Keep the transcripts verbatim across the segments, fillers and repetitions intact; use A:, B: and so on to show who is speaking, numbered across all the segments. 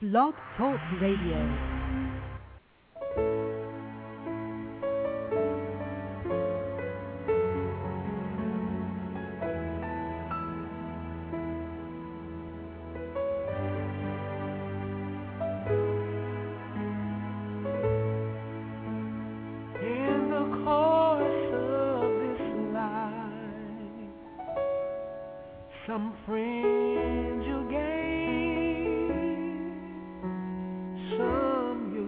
A: Blog Talk Radio.
B: Some friends you gain, some you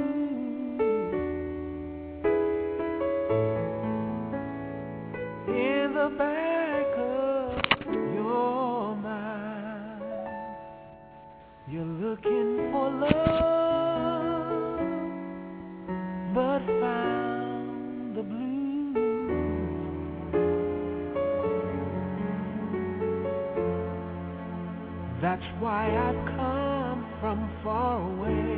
B: lose. In the back of your mind, you're looking for love, but found the blues. That's why I've come from far away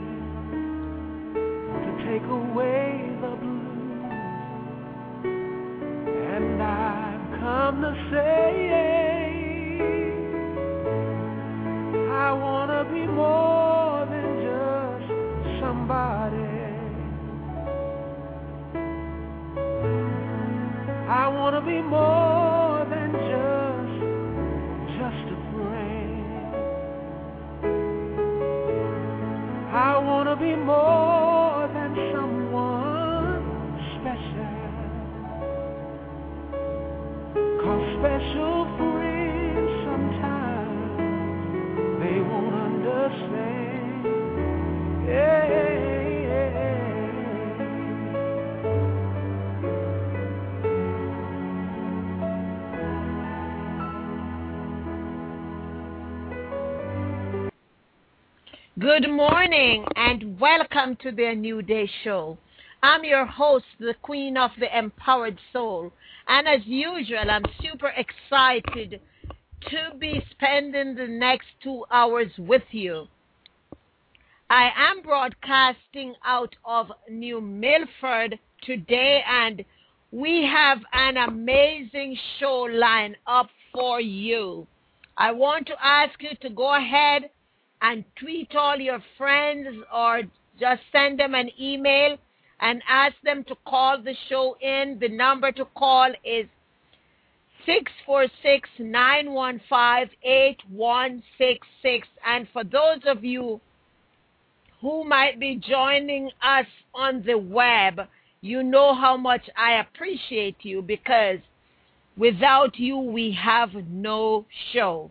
B: to take away the blues. And I've come to say I want to be more than just somebody. I want to be more than just, just a I want to be more than someone special, 'cause special friends sometimes they won't understand. Yeah, yeah.
C: Good morning and welcome to the New Day Show. I'm your host, the Queen of the Empowered Soul. And as usual, I'm super excited to be spending the next two hours with you. I am broadcasting out of New Milford today, and we have an amazing show lined up for you. I want to ask you to go ahead and tweet all your friends or just send them an email and ask them to call the show in. The number to call is six four six, nine one five, eight one six six. And for those of you who might be joining us on the web, you know how much I appreciate you, because without you, we have no show.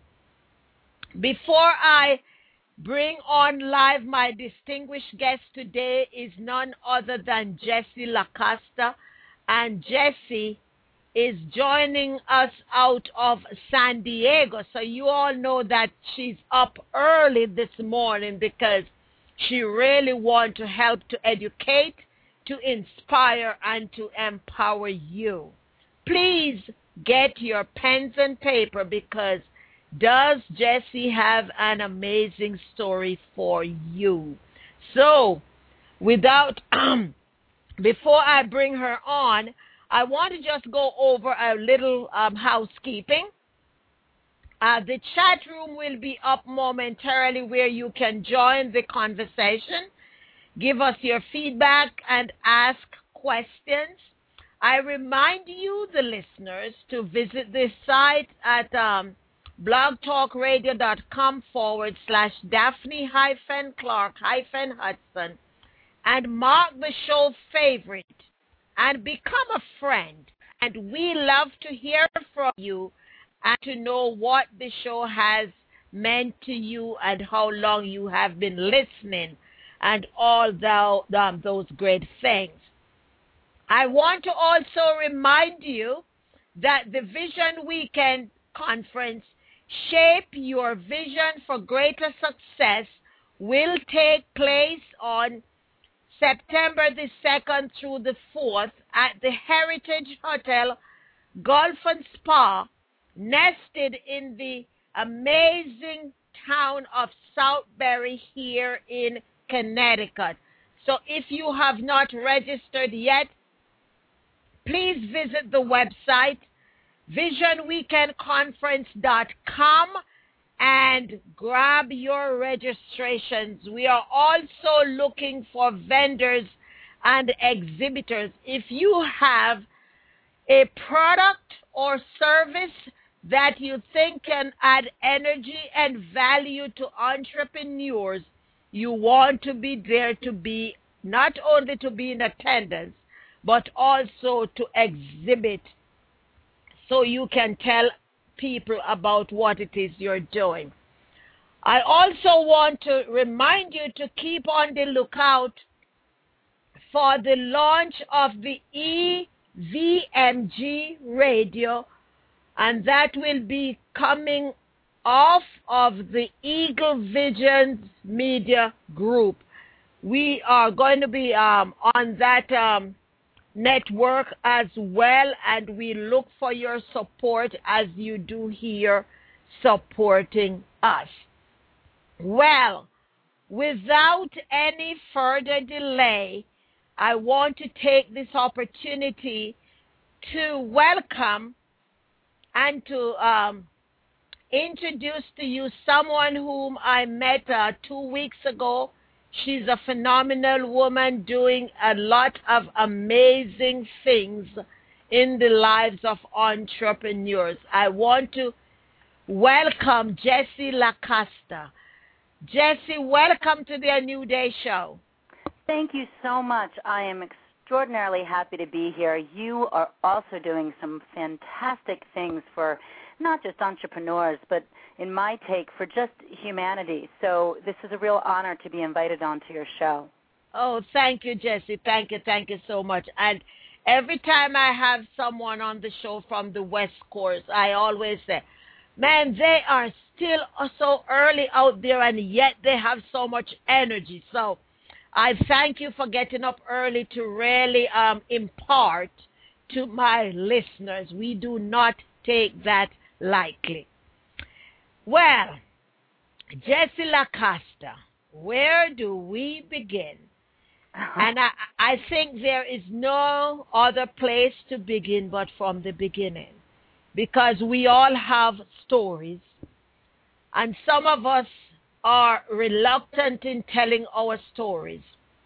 C: Before I bring on live my distinguished guest today is none other than Jessie LaCosta, and Jessie is joining us out of San Diego. So you all know that she's up early this morning because she really wants to help to educate, to inspire, and to empower you. Please get your pens and paper, because does Jessie have an amazing story for you? So, without, before I bring her on, I want to just go over a little um, housekeeping. Uh, the chat room will be up momentarily, where you can join the conversation, give us your feedback, and ask questions. I remind you, the listeners, to visit this site at um, blogtalkradio.com forward slash Daphne hyphen Clark hyphen Hudson, and mark the show favorite and become a friend. And we love to hear from you and to know what the show has meant to you and how long you have been listening and all the, um, those great things. I want to also remind you that the Vision Weekend Conference, Shape Your Vision for Greater Success, will take place on September the second through the fourth at the Heritage Hotel Golf and Spa, nested in the amazing town of Southbury here in Connecticut. So if you have not registered yet, please visit the website vision weekend conference dot com and grab your registrations. We are also looking for vendors and exhibitors. If you have a product or service that you think can add energy and value to entrepreneurs, you want to be there to be, not only to be in attendance, but also to exhibit so you can tell people about what it is you're doing. I also want to remind you to keep on the lookout for the launch of the E V M G radio, and that will be coming off of the Eagle Visions Media Group. We are going to be um, on that um, network as well, and we look for your support as you do here supporting us. Well, without any further delay, I want to take this opportunity to welcome and to um, introduce to you someone whom I met uh, two weeks ago. She's a phenomenal woman doing a lot of amazing things in the lives of entrepreneurs. I want to welcome Jessie LaCosta. Jessie, welcome to the A New Day Show.
A: Thank you so much. I am extraordinarily happy to be here. You are also doing some fantastic things for not just entrepreneurs, but in my take, for just humanity. So this is a real honor to be invited onto your show.
C: Oh, thank you, Jessie. Thank you. Thank you so much. And every time I have someone on the show from the West Coast, I always say, man, they are still so early out there, and yet they have so much energy. So I thank you for getting up early to really um, impart to my listeners. We do not take that lightly. Well, Jessie LaCosta, where do we begin? And I, I think there is no other place to begin but from the beginning, because we all have stories, and some of us are reluctant in telling our stories,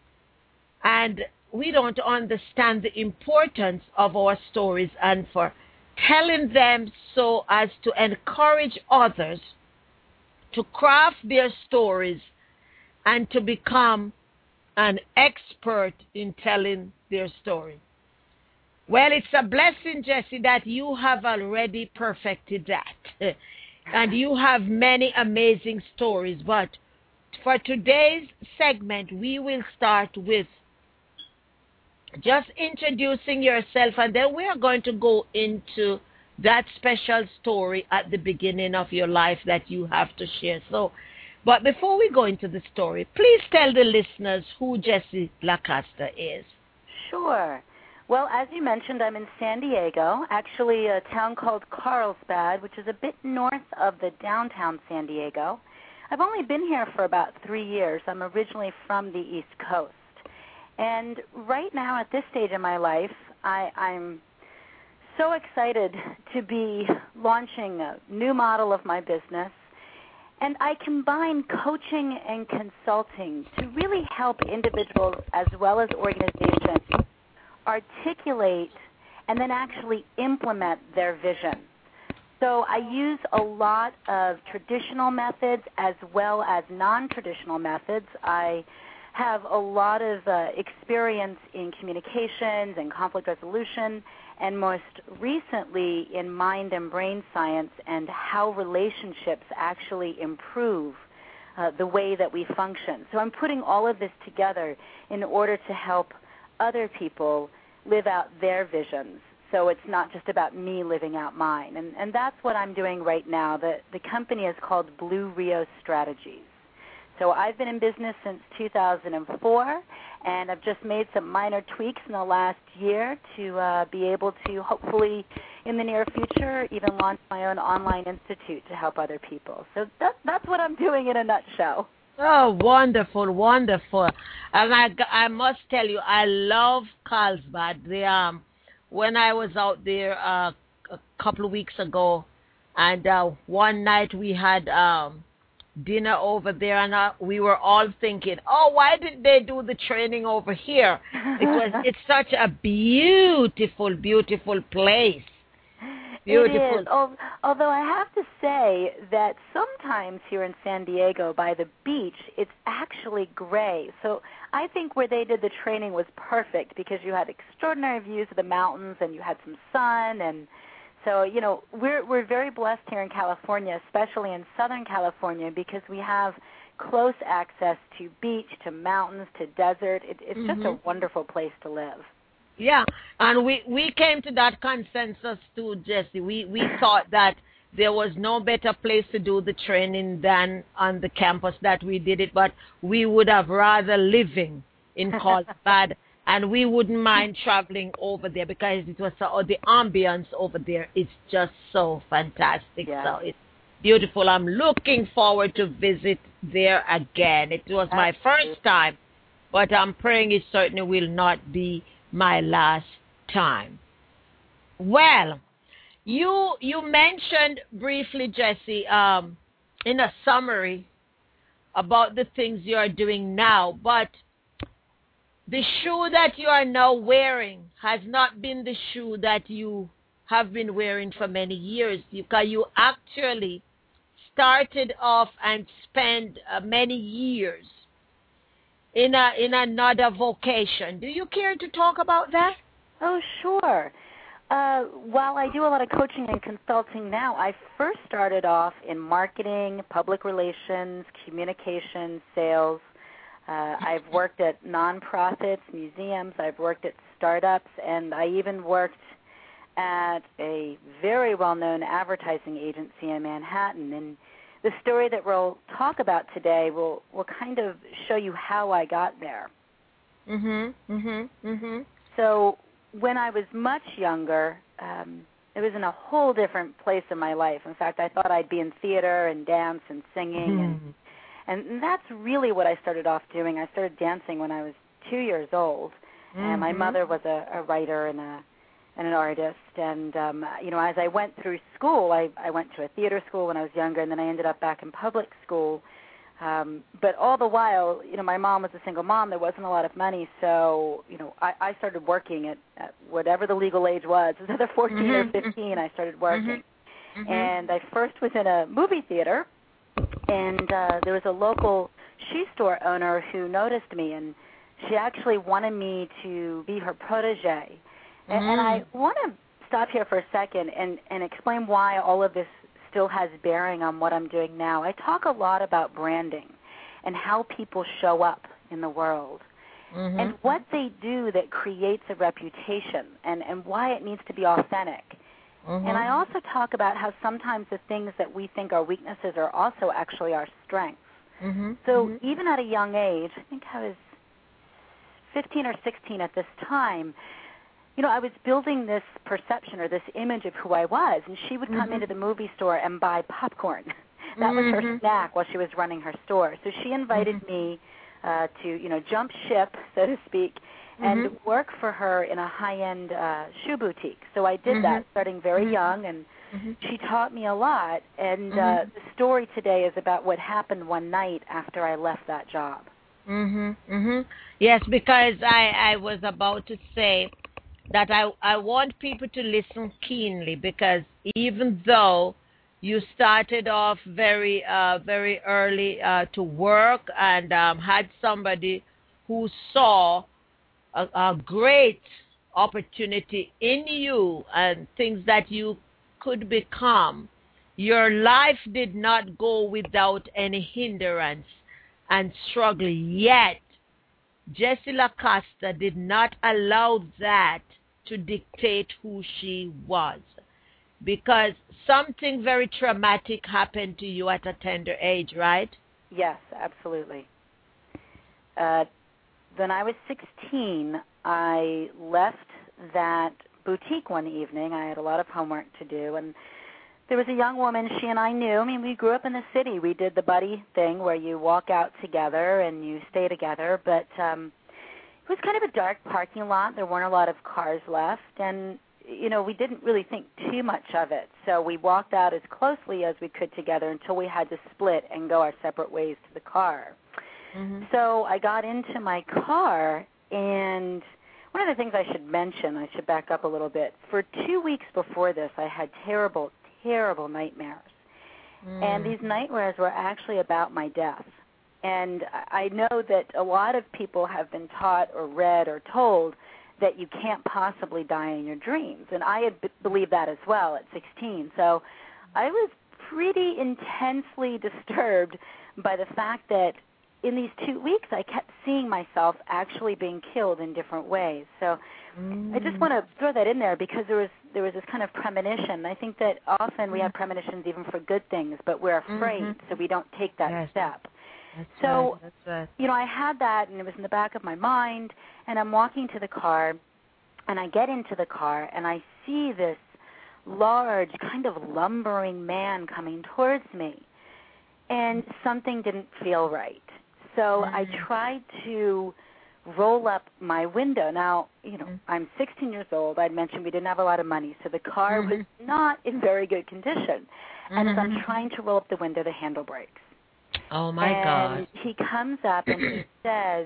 C: and we don't understand the importance of our stories and for telling them so as to encourage others to craft their stories and to become an expert in telling their story. Well, it's a blessing, Jessie, that you have already perfected that. And you have many amazing stories. But for today's segment, we will start with just introducing yourself, and then we are going to go into that special story at the beginning of your life that you have to share. So, but before we go into the story, please tell the listeners who Jessie LaCosta is.
A: Sure. Well, as you mentioned, I'm in San Diego, actually a town called Carlsbad, which is a bit north of the downtown San Diego. I've only been here for about three years. I'm originally from the East Coast. And right now, at this stage in my life, I, I'm so excited to be launching a new model of my business. And I combine coaching and consulting to really help individuals as well as organizations articulate and then actually implement their vision. So I use a lot of traditional methods as well as non-traditional methods. I have a lot of uh, experience in communications and conflict resolution, and most recently in mind and brain science and how relationships actually improve uh, the way that we function. So I'm putting all of this together in order to help other people live out their visions. So it's not just about me living out mine. And, and that's what I'm doing right now. The, the company is called Blue Rio Strategies. So I've been in business since two thousand four, and I've just made some minor tweaks in the last year to uh, be able to hopefully in the near future even launch my own online institute to help other people. So that, that's what I'm doing in a nutshell.
C: Oh, wonderful, wonderful. And I, I must tell you, I love Carlsbad. The, um, when I was out there uh, a couple of weeks ago, And uh, one night we had um, dinner over there, and uh, we were all thinking, oh, why did they do the training over here? It was, it's such a beautiful, beautiful place. Beautiful.
A: It is. Although I have to say that sometimes here in San Diego by the beach, it's actually gray. So I think where they did the training was perfect because you had extraordinary views of the mountains and you had some sun. And so, you know, we're we're very blessed here in California, especially in Southern California, because we have close access to beach, to mountains, to desert. It, it's mm-hmm. just a wonderful place to live.
C: Yeah, and we, we came to that consensus too, Jesse. We we thought that there was no better place to do the training than on the campus that we did it, but we would have rather living in Carlsbad, and we wouldn't mind traveling over there because it was so, the ambience over there is just so fantastic. Yeah. So it's beautiful. I'm looking forward to visit there again. It was my first time, but I'm praying it certainly will not be my last time. Well, you you mentioned briefly, Jesse, um, in a summary about the things you are doing now, but the shoe that you are now wearing has not been the shoe that you have been wearing for many years, because you actually started off and spent uh, many years in a in another vocation. Do you care to talk about that?
A: Oh, sure. Uh, while I do a lot of coaching and consulting now, I first started off in marketing, public relations, communications, sales. Uh, I've worked at nonprofits, museums. I've worked at startups, and I even worked at a very well-known advertising agency in Manhattan. And the story that we'll talk about today will, will kind of show you how I got there.
C: Mhm, mhm, mhm.
A: So when I was much younger, um, it was in a whole different place in my life. In fact, I thought I'd be in theater and dance and singing, mm-hmm. and and that's really what I started off doing. I started dancing when I was two years old, mm-hmm. and my mother was a, a writer and a and an artist. And, um, you know, as I went through school, I, I went to a theater school when I was younger, and then I ended up back in public school. Um, but all the while, you know, my mom was a single mom. There wasn't a lot of money. So, you know, I, I started working at, at whatever the legal age was. It was either fourteen mm-hmm. or fifteen I started working. Mm-hmm. And I first was in a movie theater, and uh, there was a local shoe store owner who noticed me, and she actually wanted me to be her protege. And, mm. and I want to stop here for a second and, and explain why all of this still has bearing on what I'm doing now. I talk a lot about branding and how people show up in the world mm-hmm. and what they do that creates a reputation and, and why it needs to be authentic. Mm-hmm. And I also talk about how sometimes the things that we think are weaknesses are also actually our strengths. Mm-hmm. So mm-hmm. even at a young age, I think I was fifteen or sixteen at this time, you know, I was building this perception or this image of who I was, and she would come mm-hmm. into the movie store and buy popcorn. That mm-hmm. was her snack while she was running her store. So she invited mm-hmm. me uh, to, you know, jump ship, so to speak, and mm-hmm. work for her in a high-end uh, shoe boutique. So I did mm-hmm. that starting very mm-hmm. young, and mm-hmm. she taught me a lot. And mm-hmm. uh, the story today is about what happened one night after I left that job.
C: Mhm. Mhm. Yes, because I I was about to say that I, I want people to listen keenly, because even though you started off very uh, very early uh, to work and um, had somebody who saw a, a great opportunity in you and things that you could become, your life did not go without any hindrance and struggle. Yet, Jessie LaCosta did not allow that to dictate who she was, because something very traumatic happened to you at a tender age, right?
A: Yes, absolutely. Uh, when I was sixteen, I left that boutique one evening. I had a lot of homework to do, and there was a young woman, she and I knew. I mean, we grew up in the city. We did the buddy thing where you walk out together and you stay together, but um, it was kind of a dark parking lot. There weren't a lot of cars left, and you know, we didn't really think too much of it. So we walked out as closely as we could together until we had to split and go our separate ways to the car. Mm-hmm. So I got into my car, and one of the things I should mention, I should back up a little bit. For two weeks before this, I had terrible, terrible nightmares. Mm. And these nightmares were actually about my death. And I know that a lot of people have been taught or read or told that you can't possibly die in your dreams. And I had b- believed that as well at sixteen. So I was pretty intensely disturbed by the fact that in these two weeks I kept seeing myself actually being killed in different ways. So mm. I just want to throw that in there because there was there was this kind of premonition. I think that often we have premonitions even for good things, but we're afraid, mm-hmm. so we don't take that
C: yes.
A: step.
C: That's
A: so,
C: right. That's right.
A: you know, I had that, and it was in the back of my mind, and I'm walking to the car, and I get into the car, and I see this large, kind of lumbering man coming towards me, and something didn't feel right. So mm-hmm. I tried to roll up my window. Now, you know, mm-hmm. I'm sixteen years old. I'd mentioned we didn't have a lot of money, so the car mm-hmm. was not in very good condition. Mm-hmm. And as I'm trying to roll up the window, the handle breaks.
C: Oh, my
A: and
C: God.
A: And he comes up and he says,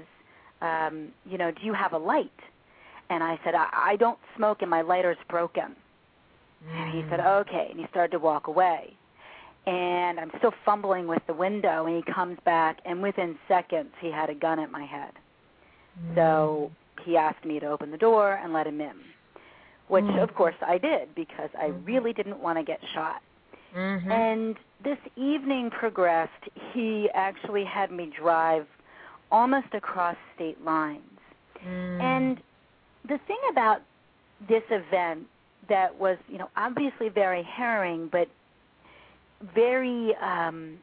A: um, you know, do you have a light? And I said, I, I don't smoke and my lighter's broken. Mm. And he said, okay. And he started to walk away. And I'm still fumbling with the window, and he comes back, and within seconds he had a gun at my head. Mm. So he asked me to open the door and let him in, which, mm. of course, I did because I really didn't want to get shot. Mm-hmm. And this evening progressed. He actually had me drive almost across state lines. Mm. And the thing about this event that was, you know, obviously very harrowing, but very, um,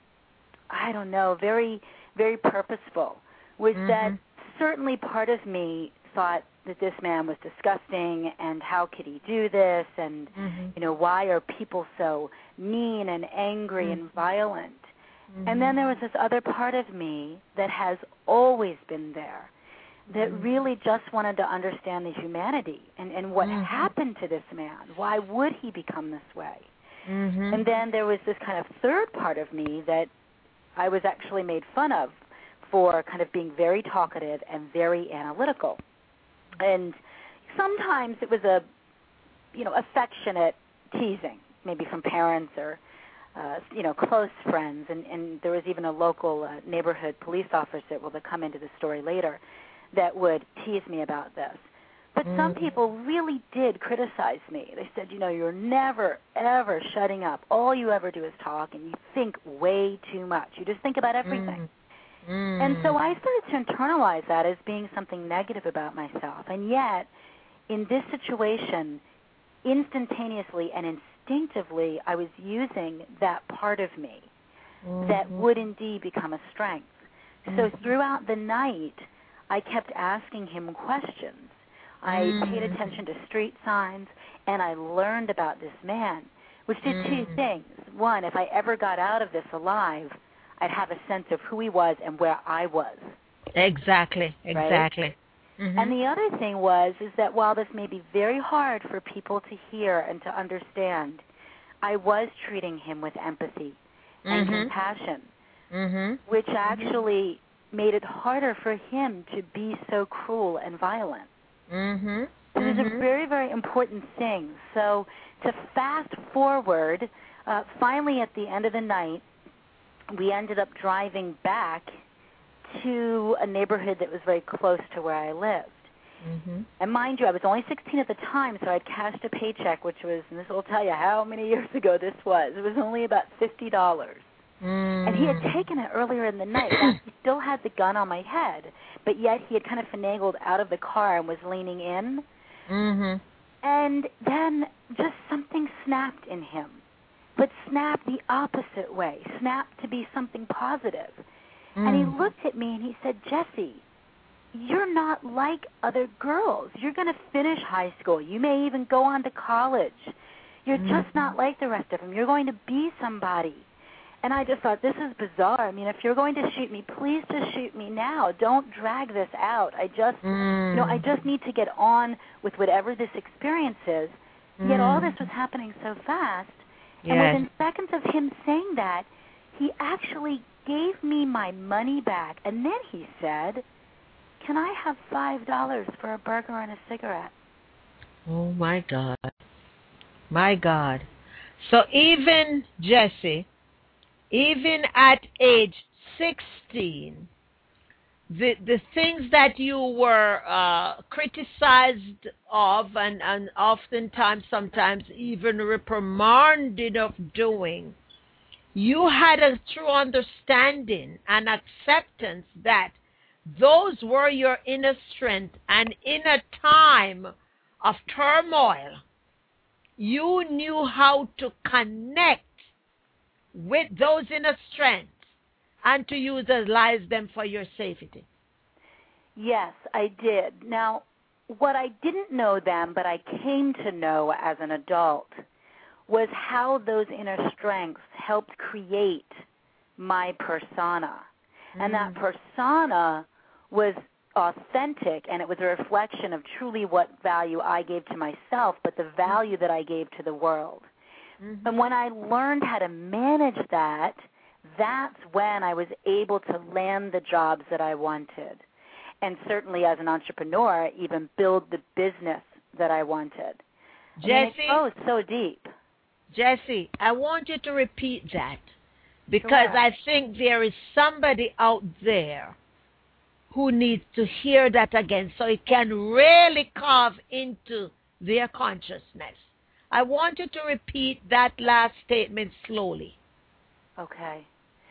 A: I don't know, very, very purposeful, was mm-hmm. that certainly part of me thought that this man was disgusting and how could he do this and, mm-hmm. you know, why are people so mean and angry mm-hmm. and violent? Mm-hmm. And then there was this other part of me that has always been there that mm-hmm. really just wanted to understand the humanity and, and what mm-hmm. happened to this man. Why would he become this way? Mm-hmm. And then there was this kind of third part of me that I was actually made fun of for kind of being very talkative and very analytical. And sometimes it was a, you know, affectionate teasing, maybe from parents or, uh, you know, close friends. And, and there was even a local uh, neighborhood police officer that will come into the story later that would tease me about this. But mm-hmm. some people really did criticize me. They said, you know, you're never, ever shutting up. All you ever do is talk, and you think way too much. You just think about everything. Mm-hmm. And so I started to internalize that as being something negative about myself. And yet, in this situation, instantaneously and instinctively, I was using that part of me mm-hmm. that would indeed become a strength. Mm-hmm. So throughout the night, I kept asking him questions. I mm. paid attention to street signs, and I learned about this man, which did mm. two things. One, if I ever got out of this alive, I'd have a sense of who he was and where I was.
C: Exactly, exactly.
A: Right?
C: Mm-hmm.
A: And the other thing was is that while this may be very hard for people to hear and to understand, I was treating him with empathy and mm-hmm. compassion, mm-hmm. which actually made it harder for him to be so cruel and violent. Mm-hmm. So there's mm-hmm. a very, very important thing. So to fast forward, uh, finally at the end of the night, we ended up driving back to a neighborhood that was very close to where I lived. Mm-hmm. And mind you, I was only sixteen at the time, so I'd cashed a paycheck, which was, and this will tell you how many years ago this was, it was only about fifty dollars. Mm. And he had taken it earlier in the night. Now, he still had the gun on my head, but yet he had kind of finagled out of the car and was leaning in. Mm-hmm. And then just something snapped in him, but snapped the opposite way, snapped to be something positive. Mm. And he looked at me and he said, Jessie, you're not like other girls. You're going to finish high school. You may even go on to college. You're mm. just not like the rest of them. You're going to be somebody. And I just thought, this is bizarre. I mean, if you're going to shoot me, please just shoot me now. Don't drag this out. I just, mm. you know, I just need to get on with whatever this experience is. Yet all
C: Mm.
A: this was happening so fast. And
C: Yes.
A: within seconds of him saying that, he actually gave me my money back. And then he said, can I have five dollars for a burger and a cigarette?
C: Oh, my God. My God. So even, Jesse, even at age sixteen, the the things that you were uh, criticized of and, and oftentimes, sometimes even reprimanded of doing, you had a true understanding and acceptance that those were your inner strength, and in a time of turmoil, you knew how to connect with those inner strengths and to utilize them for your safety.
A: Yes, I did. Now, what I didn't know then, but I came to know as an adult, was how those inner strengths helped create my persona. Mm. And that persona was authentic, and it was a reflection of truly what value I gave to myself, but the value that I gave to the world. Mm-hmm. And when I learned how to manage that, that's when I was able to land the jobs that I wanted. And certainly as an entrepreneur, even build the business that I wanted.
C: Jesse,
A: oh, it's so deep.
C: Jesse, I want you to repeat that, because sure. I think there is somebody out there who needs to hear that again so it can really carve into their consciousness. I want you to repeat that last statement slowly.
A: Okay.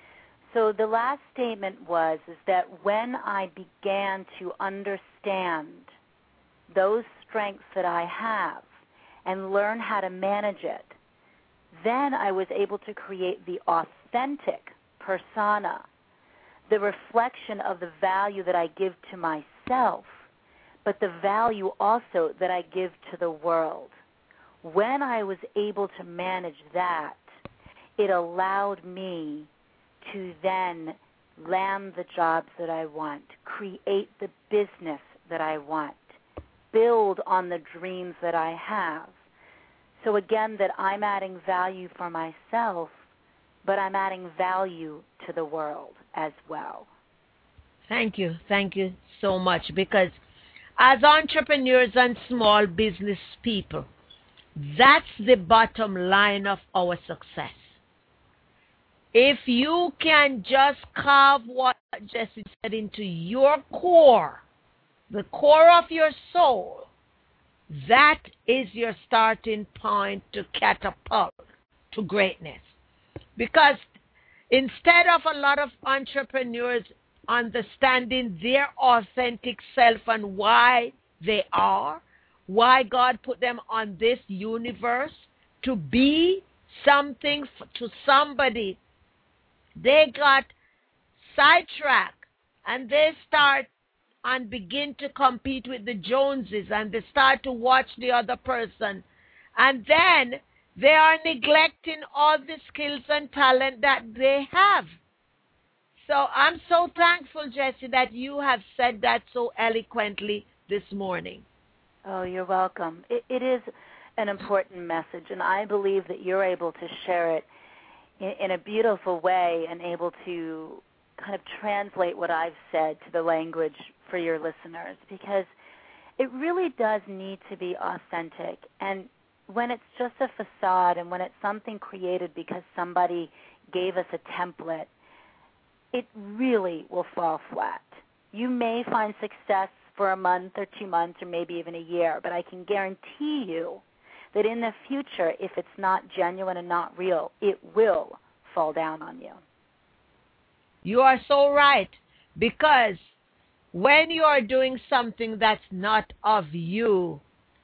A: So the last statement was is that when I began to understand those strengths that I have and learn how to manage it, then I was able to create the authentic persona, the reflection of the value that I give to myself, but the value also that I give to the world. When I was able to manage that, it allowed me to then land the jobs that I want, create the business that I want, build on the dreams that I have. So again, that I'm adding value for myself, but I'm adding value to the world as well.
C: Thank you. Thank you so much. Because as entrepreneurs and small business people, that's the bottom line of our success. If you can just carve what Jesse said into your core, the core of your soul, that is your starting point to catapult to greatness. Because instead of a lot of entrepreneurs understanding their authentic self and why they are, why God put them on this universe to be something to somebody, they got sidetracked and they start and begin to compete with the Joneses, and they start to watch the other person, and then they are neglecting all the skills and talent that they have. So I'm so thankful, Jesse, that you have said that so eloquently this morning.
A: Oh, you're welcome. It, it is an important message, and I believe that you're able to share it in, in a beautiful way and able to kind of translate what I've said to the language for your listeners, because it really does need to be authentic. And when it's just a facade and when it's something created because somebody gave us a template, it really will fall flat. You may find success for a month or two months or maybe even a year, but I can guarantee you that in the future, if it's not genuine and not real, it will fall down on you.
C: You are so right, because when you are doing something that's not of you,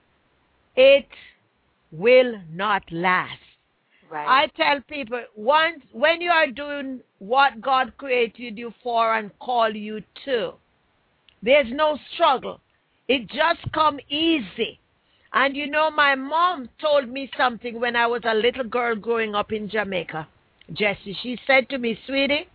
C: it will not last.
A: Right.
C: I tell people, once when you are doing what God created you for and called you to, there's no struggle. It just comes easy. And you know, my mom told me something when I was a little girl growing up in Jamaica, Jesse. She said to me, sweetie,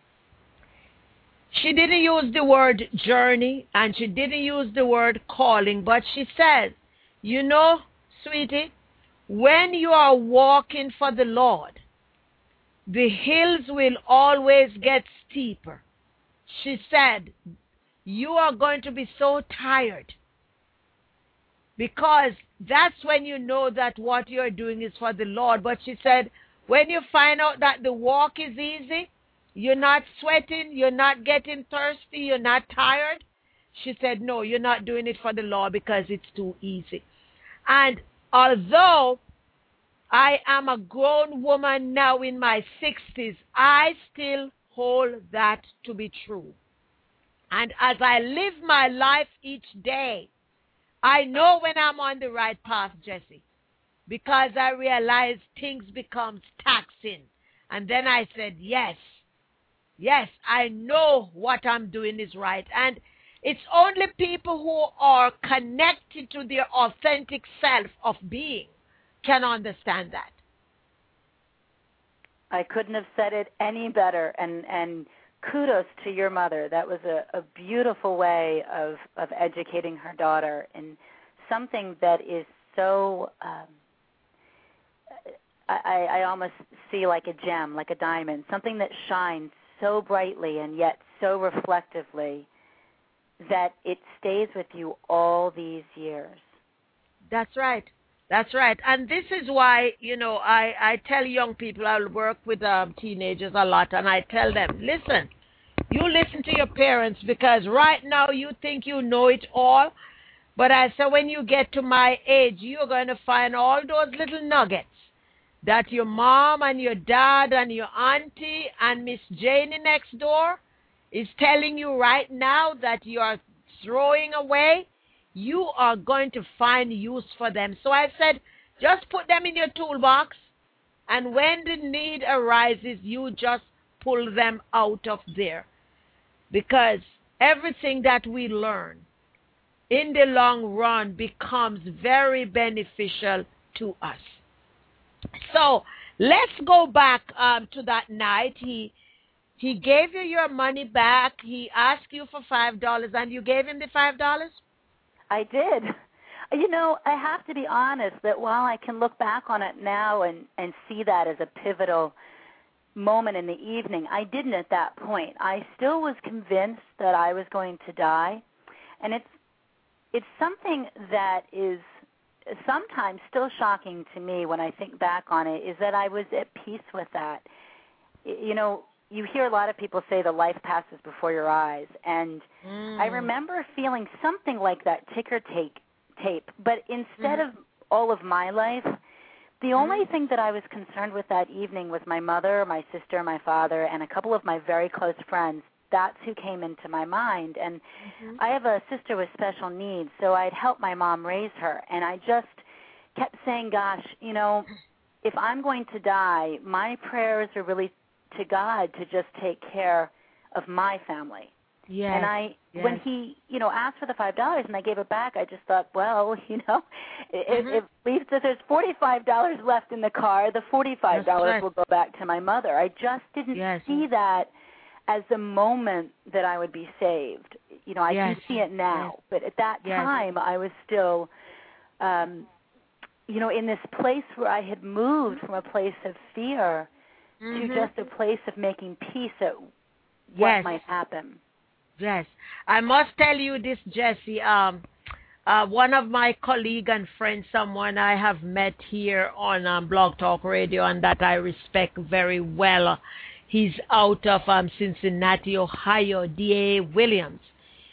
C: she didn't use the word journey and she didn't use the word calling, but she said, you know, sweetie, when you are walking for the Lord, the hills will always get steeper. She said, you are going to be so tired, because that's when you know that what you're doing is for the Lord. But she said, when you find out that the walk is easy, you're not sweating, you're not getting thirsty, you're not tired, she said, no, you're not doing it for the Lord because it's too easy. And although I am a grown woman now in my sixties, I still hold that to be true. And as I live my life each day, I know when I'm on the right path, Jesse, because I realize things become taxing. And then I said, yes, yes, I know what I'm doing is right. And it's only people who are connected to their authentic self of being can understand that.
A: I couldn't have said it any better. And, and kudos to your mother. That was a, a beautiful way of, of educating her daughter in something that is so, um, I, I almost see like a gem, like a diamond, something that shines so brightly and yet so reflectively that it stays with you all these years.
C: That's right. That's right. And this is why, you know, I, I tell young people, I work with um, teenagers a lot, and I tell them, listen, you listen to your parents, because right now you think you know it all. But I say when you get to my age, you're going to find all those little nuggets that your mom and your dad and your auntie and Miss Janie next door is telling you right now that you are throwing away. You are going to find use for them. So I said, just put them in your toolbox, and when the need arises, you just pull them out of there. Because everything that we learn in the long run becomes very beneficial to us. So let's go back um, to that night. He he gave you your money back. He asked you for five dollars, and you gave him the five dollars?
A: I did. You know, I have to be honest that while I can look back on it now and, and see that as a pivotal moment in the evening, I didn't at that point. I still was convinced that I was going to die. And it's it's something that is sometimes still shocking to me when I think back on it, is that I was at peace with that. You know, you hear a lot of people say the life passes before your eyes, and mm. I remember feeling something like that ticker tape, tape. But instead mm. of all of my life, the mm. only thing that I was concerned with that evening was my mother, my sister, my father, and a couple of my very close friends. That's who came into my mind. And mm-hmm. I have a sister with special needs, so I'd helped my mom raise her. And I just kept saying, gosh, you know, if I'm going to die, my prayers are really to God to just take care of my family.
C: Yes.
A: And I,
C: yes.
A: when he, you know, asked for the five dollars and I gave it back, I just thought, well, you know, if, mm-hmm. if, if, if there's forty-five dollars left in the car, the forty-five dollars
C: right.
A: will go back to my mother. I just didn't
C: yes.
A: see that as the moment that I would be saved. You know, I
C: yes.
A: can see it now, yes. but at that
C: yes.
A: time I was still, um, you know, in this place where I had moved from a place of fear mm-hmm. to just a place of making peace at what
C: yes.
A: might happen.
C: Yes. I must tell you this, Jesse. Um, uh, one of my colleague and friends, someone I have met here on um, Blog Talk Radio and that I respect very well, he's out of um, Cincinnati, Ohio, D A Williams.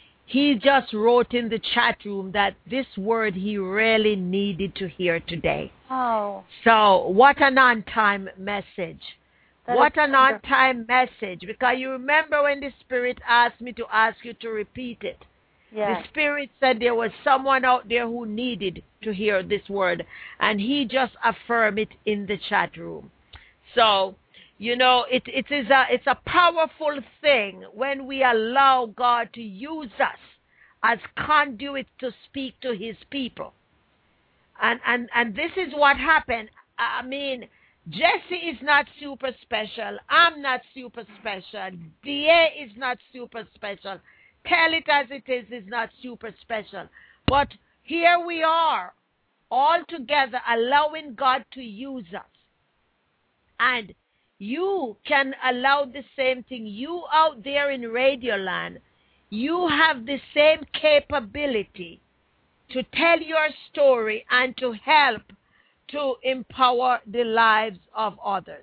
C: He just wrote in the chat room that this word he really needed to hear today.
A: Oh.
C: So what an on-time message.
A: That
C: what an
A: wonderful.
C: on-time message. Because you remember when the Spirit asked me to ask you to repeat it.
A: Yes.
C: The Spirit said there was someone out there who needed to hear this word. And he just affirmed it in the chat room. So, you know, it, it is a, it's a powerful thing when we allow God to use us as conduits to speak to his people. And, and, and this is what happened. I mean, Jesse is not super special. I'm not super special. D A is not super special. Tell it as it is is not super special. But here we are all together allowing God to use us. And you can allow the same thing. You out there in Radioland, you have the same capability to tell your story and to help to empower the lives of others.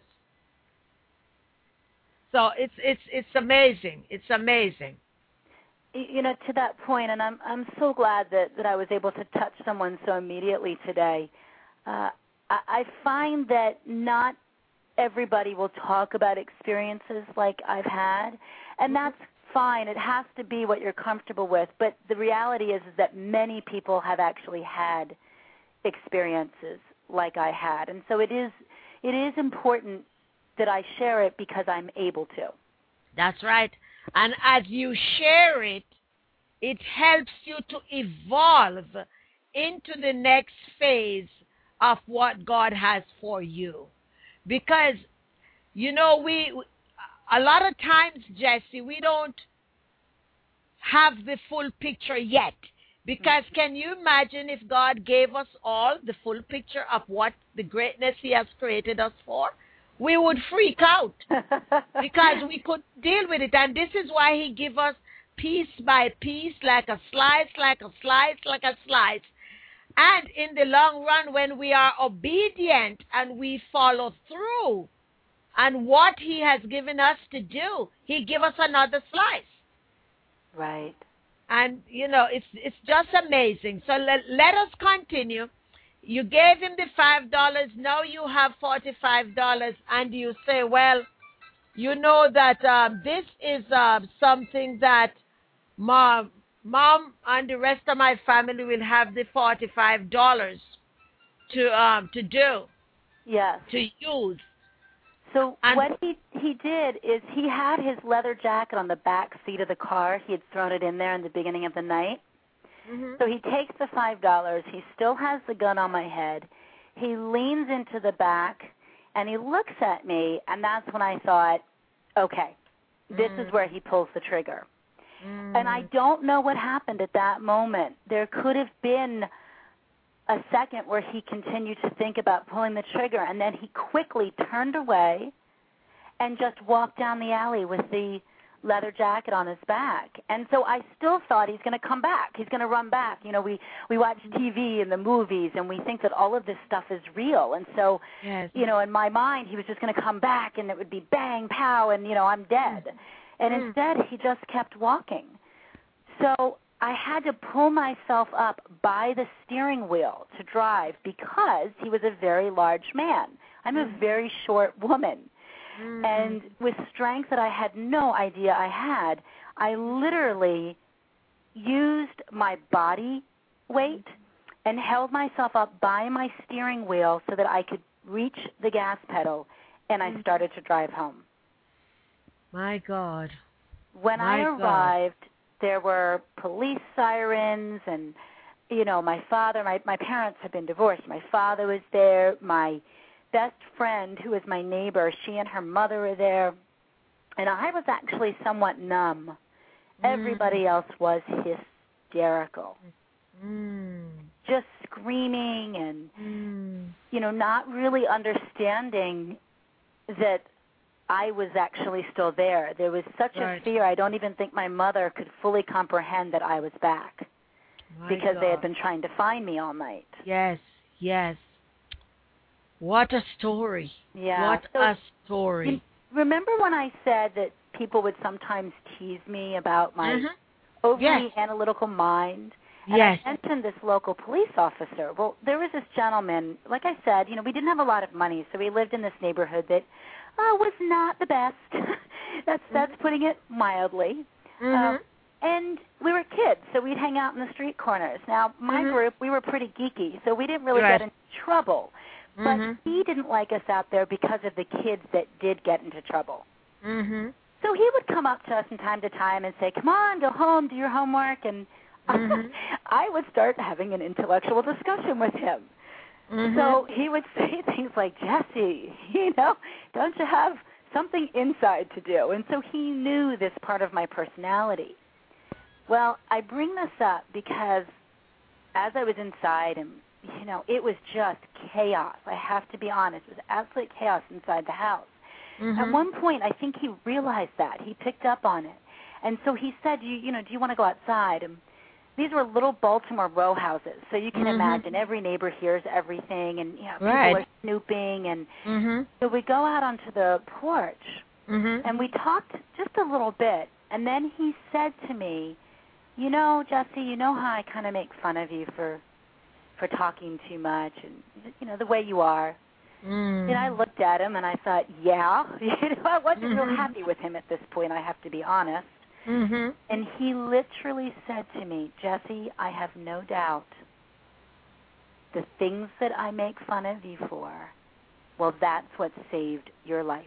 C: So it's it's it's amazing. It's amazing.
A: You know, to that point, and I'm I'm so glad that, that I was able to touch someone so immediately today. Uh, I, I find that not everybody will talk about experiences like I've had, and that's fine. It has to be what you're comfortable with. But the reality is, is that many people have actually had experiences like I had, and so it is it is important that I share it because I'm able to.
C: That's right. And as you share it, it helps you to evolve into the next phase of what God has for you. Because, you know, we, a lot of times, Jesse, we don't have the full picture yet. Because can you imagine if God gave us all the full picture of what the greatness He has created us for? We would freak out because we could deal with it. And this is why He gives us piece by piece, like a slice, like a slice, like a slice. And in the long run, when we are obedient and we follow through and what He has given us to do, He gives us another slice.
A: Right.
C: And, you know, it's it's just amazing. So let, let us continue. You gave him the five dollars. Now you have forty-five dollars. And you say, well, you know that um, this is uh, something that mom, mom and the rest of my family will have the forty-five dollars to um, to do,
A: yes,
C: to use.
A: So
C: and
A: what he, he did is he had his leather jacket on the back seat of the car. He had thrown it in there in the beginning of the night. Mm-hmm. So he takes the five dollars. He still has the gun on my head. He leans into the back, and he looks at me, and that's when I thought, okay, this mm. is where he pulls the trigger. Mm. And I don't know what happened at that moment. There could have been a second where he continued to think about pulling the trigger, and then he quickly turned away and just walked down the alley with the leather jacket on his back. And so I still thought he's going to come back. He's going to run back. You know, we, we watch T V and the movies, and we think that all of this stuff is real. And so, yes. you know, in my mind, he was just going to come back, and it would be bang, pow, and, you know, I'm dead. And mm. instead, he just kept walking. So I had to pull myself up by the steering wheel to drive because he was a very large man. I'm a very short woman. Mm. And with strength that I had no idea I had, I literally used my body weight and held myself up by my steering wheel so that I could reach the gas pedal, and I started to drive home.
C: My God.
A: When
C: my
A: I arrived, God. there were police sirens, and, you know, my father, my, my parents had been divorced. My father was there. My best friend, who was my neighbor, she and her mother were there, and I was actually somewhat numb. Mm. Everybody else was hysterical, mm. just screaming and, mm. you know, not really understanding that I was actually still there. There was such right. a fear. I don't even think my mother could fully comprehend that I was back my because God. they had been trying to find me all night.
C: Yes, yes. What a story.
A: Yeah.
C: What
A: so,
C: a story.
A: You remember when I said that people would sometimes tease me about my
C: mm-hmm.
A: overly
C: yes.
A: analytical mind? And
C: yes.
A: I mentioned this local police officer. Well, there was this gentleman, like I said, you know, we didn't have a lot of money, so we lived in this neighborhood that uh, was not the best. that's mm-hmm. that's putting it mildly.
C: Mm-hmm.
A: Um, and we were kids, so we'd hang out in the street corners. Now, my
C: mm-hmm.
A: group, we were pretty geeky, so we didn't really
C: right.
A: get into trouble. But
C: mm-hmm.
A: he didn't like us out there because of the kids that did get into trouble.
C: Mm-hmm.
A: So he would come up to us from time to time and say, come on, go home, do your homework. And mm-hmm. I would start having an intellectual discussion with him.
C: Mm-hmm.
A: So he would say things like, Jesse, you know, don't you have something inside to do? And so he knew this part of my personality. Well, I bring this up because as I was inside and you know, it was just chaos. I have to be honest. It was absolute chaos inside the house. Mm-hmm. At one point, I think he realized that. He picked up on it. And so he said, you, you know, do you want to go outside? And these were little Baltimore row houses. So you can mm-hmm. imagine every neighbor hears everything, and, you know, people
C: right.
A: are snooping. And
C: mm-hmm.
A: so we go out onto the porch,
C: mm-hmm.
A: and we talked just a little bit. And then he said to me, you know, Jesse, you know how I kind of make fun of you for for talking too much and, you know, the way you are.
C: Mm.
A: And I looked at him and I thought, yeah. You know, I wasn't
C: mm-hmm.
A: real happy with him at this point, I have to be honest.
C: Mm-hmm.
A: And he literally said to me, Jesse, I have no doubt the things that I make fun of you for, well, that's what saved your life.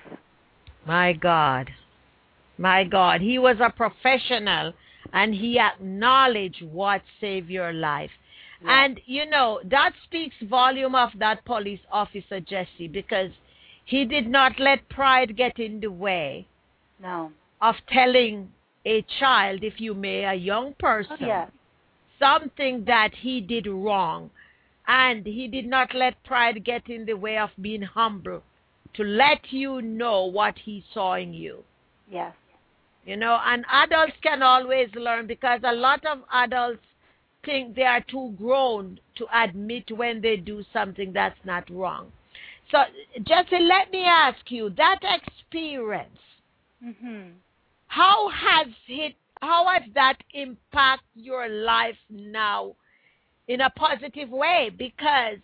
C: My God. My God. He was a professional, and he acknowledged what saved your life. Yes. And, you know, that speaks volume of that police officer, Jesse, because he did not let pride get in the way
A: no.
C: of telling a child, if you may, a young person,
A: oh, yes.
C: something that he did wrong. And he did not let pride get in the way of being humble to let you know what he saw in you.
A: Yes.
C: You know, and adults can always learn, because a lot of adults think they are too grown to admit when they do something that's not wrong. So, Jesse, let me ask you, that experience,
A: mm-hmm.
C: how has it, how has that impact your life now in a positive way? Because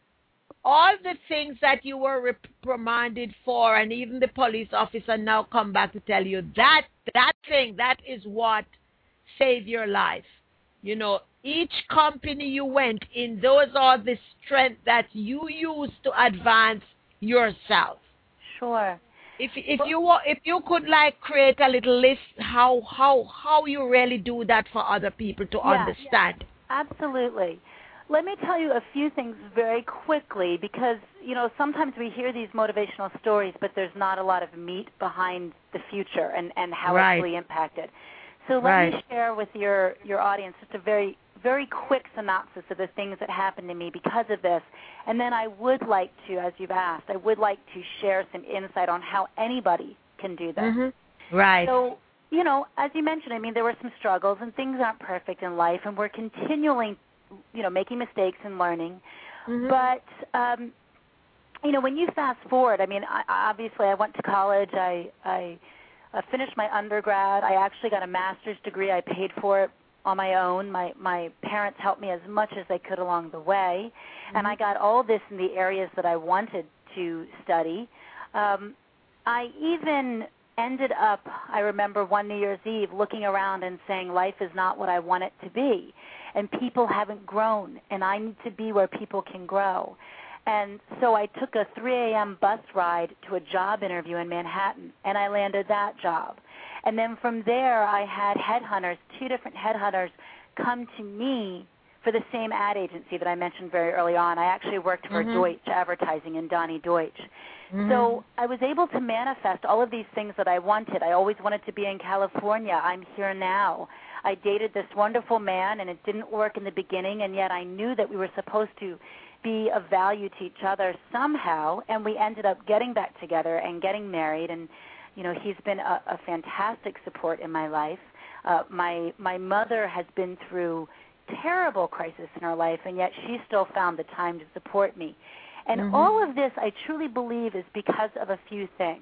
C: all the things that you were reprimanded for, and even the police officer now come back to tell you that that thing, that is what saved your life. You know, each company you went in, those are the strength that you use to advance yourself.
A: Sure.
C: If if well, you if you could like create a little list how how how you really do that for other people to
A: yeah,
C: understand.
A: Yeah, absolutely. Let me tell you a few things very quickly, because, you know, sometimes we hear these motivational stories, but there's not a lot of meat behind the future and, and how
C: right.
A: it's really impacted. So let
C: right.
A: me share with your, your audience just a very, very quick synopsis of the things that happened to me because of this. And then I would like to, as you've asked, I would like to share some insight on how anybody can do this.
C: Mm-hmm. Right.
A: So, you know, as you mentioned, I mean, there were some struggles, and things aren't perfect in life, and we're continually, you know, making mistakes and learning.
C: Mm-hmm.
A: But, um, you know, when you fast forward, I mean, I, obviously I went to college. I, I uh, finished my undergrad. I actually got a master's degree. I paid for it on my own. My, my parents helped me as much as they could along the way. Mm-hmm. And I got all this in the areas that I wanted to study. Um, I even ended up, I remember one New Year's Eve, looking around and saying, life is not what I want it to be. And people haven't grown, and I need to be where people can grow. And so I took a three a.m. bus ride to a job interview in Manhattan, and I landed that job. And then from there, I had headhunters, two different headhunters, come to me for the same ad agency that I mentioned very early on. I actually worked for
C: mm-hmm.
A: Deutsch Advertising and Donnie Deutsch.
C: Mm-hmm.
A: So I was able to manifest all of these things that I wanted. I always wanted to be in California. I'm here now. I dated this wonderful man, and it didn't work in the beginning, and yet I knew that we were supposed to be of value to each other somehow, and we ended up getting back together and getting married, and, you know, he's been a, a fantastic support in my life. Uh, my my mother has been through terrible crisis in her life, and yet she still found the time to support me. And
C: mm-hmm.
A: all of this, I truly believe, is because of a few things.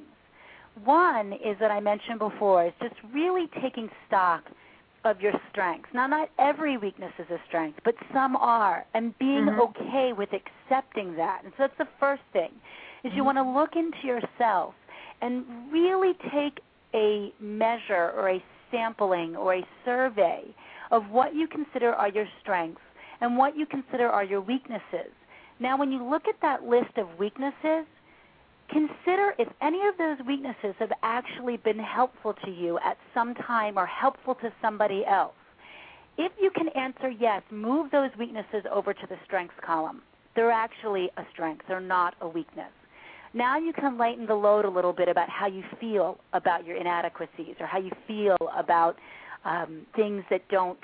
A: One is that I mentioned before, is just really taking stock of your strengths. Now, not every weakness is a strength, but some are, and being
C: mm-hmm.
A: okay with accepting that. And so that's the first thing, is
C: mm-hmm.
A: you want to look into yourself and really take a measure or a sampling or a survey of what you consider are your strengths and what you consider are your weaknesses. Now, when you look at that list of weaknesses, consider if any of those weaknesses have actually been helpful to you at some time or helpful to somebody else. If you can answer yes, move those weaknesses over to the strengths column. They're actually a strength. They're not a weakness. Now you can lighten the load a little bit about how you feel about your inadequacies or how you feel about um, things that don't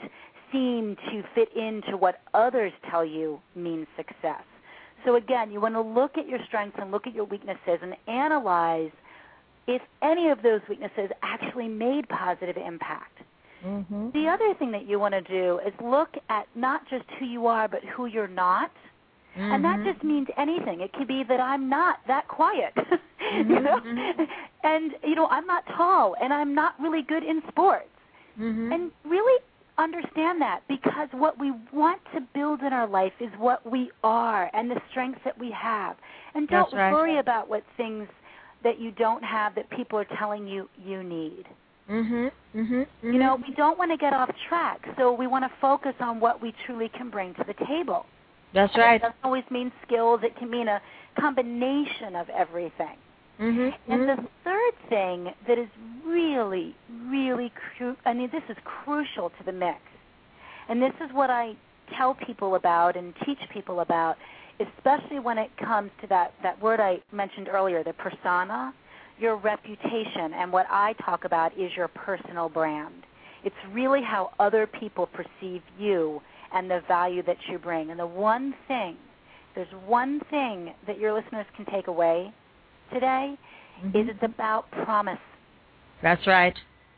A: seem to fit into what others tell you means success. So again, you want to look at your strengths and look at your weaknesses and analyze if any of those weaknesses actually made positive impact.
C: Mm-hmm.
A: The other thing that you want to do is look at not just who you are, but who you're not. Mm-hmm. And that just means anything. It could be that I'm not that quiet, mm-hmm. you know, and, you know, I'm not tall and I'm not really good in sports. Mm-hmm. And really understand that, because what we want to build in our life is what we are and the strengths that we have. And don't right. worry about what things that you don't have that people are telling you you need.
C: Mm-hmm. Mm-hmm. Mm-hmm.
A: You know, we don't want to get off track, so we want to focus on what we truly can bring to the table.
C: That's
A: and
C: right.
A: It doesn't always mean skills. It can mean a combination of everything.
C: Mm-hmm.
A: And
C: mm-hmm.
A: the third thing that is really, really, cru- I mean, this is crucial to the mix, and this is what I tell people about and teach people about, especially when it comes to that, that word I mentioned earlier, the persona, your reputation, and what I talk about is your personal brand. It's really how other people perceive you and the value that you bring. And the one thing, there's one thing that your listeners can take away today, mm-hmm. is it's about promise.
C: That's right.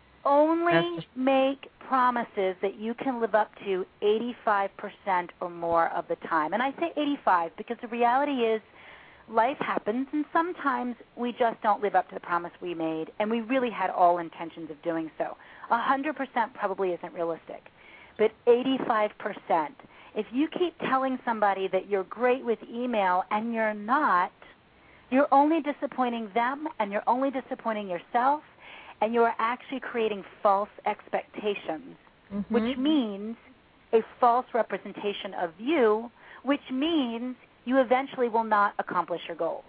A: Only
C: That's...
A: make promises that you can live up to eighty-five percent or more of the time. And I say eighty-five because the reality is life happens, and sometimes we just don't live up to the promise we made, and we really had all intentions of doing so. one hundred percent probably isn't realistic, but eighty-five percent. If you keep telling somebody that you're great with email and you're not, you're only disappointing them and you're only disappointing yourself, and you are actually creating false expectations, mm-hmm. which means a false representation of you, which means you eventually will not accomplish your goals.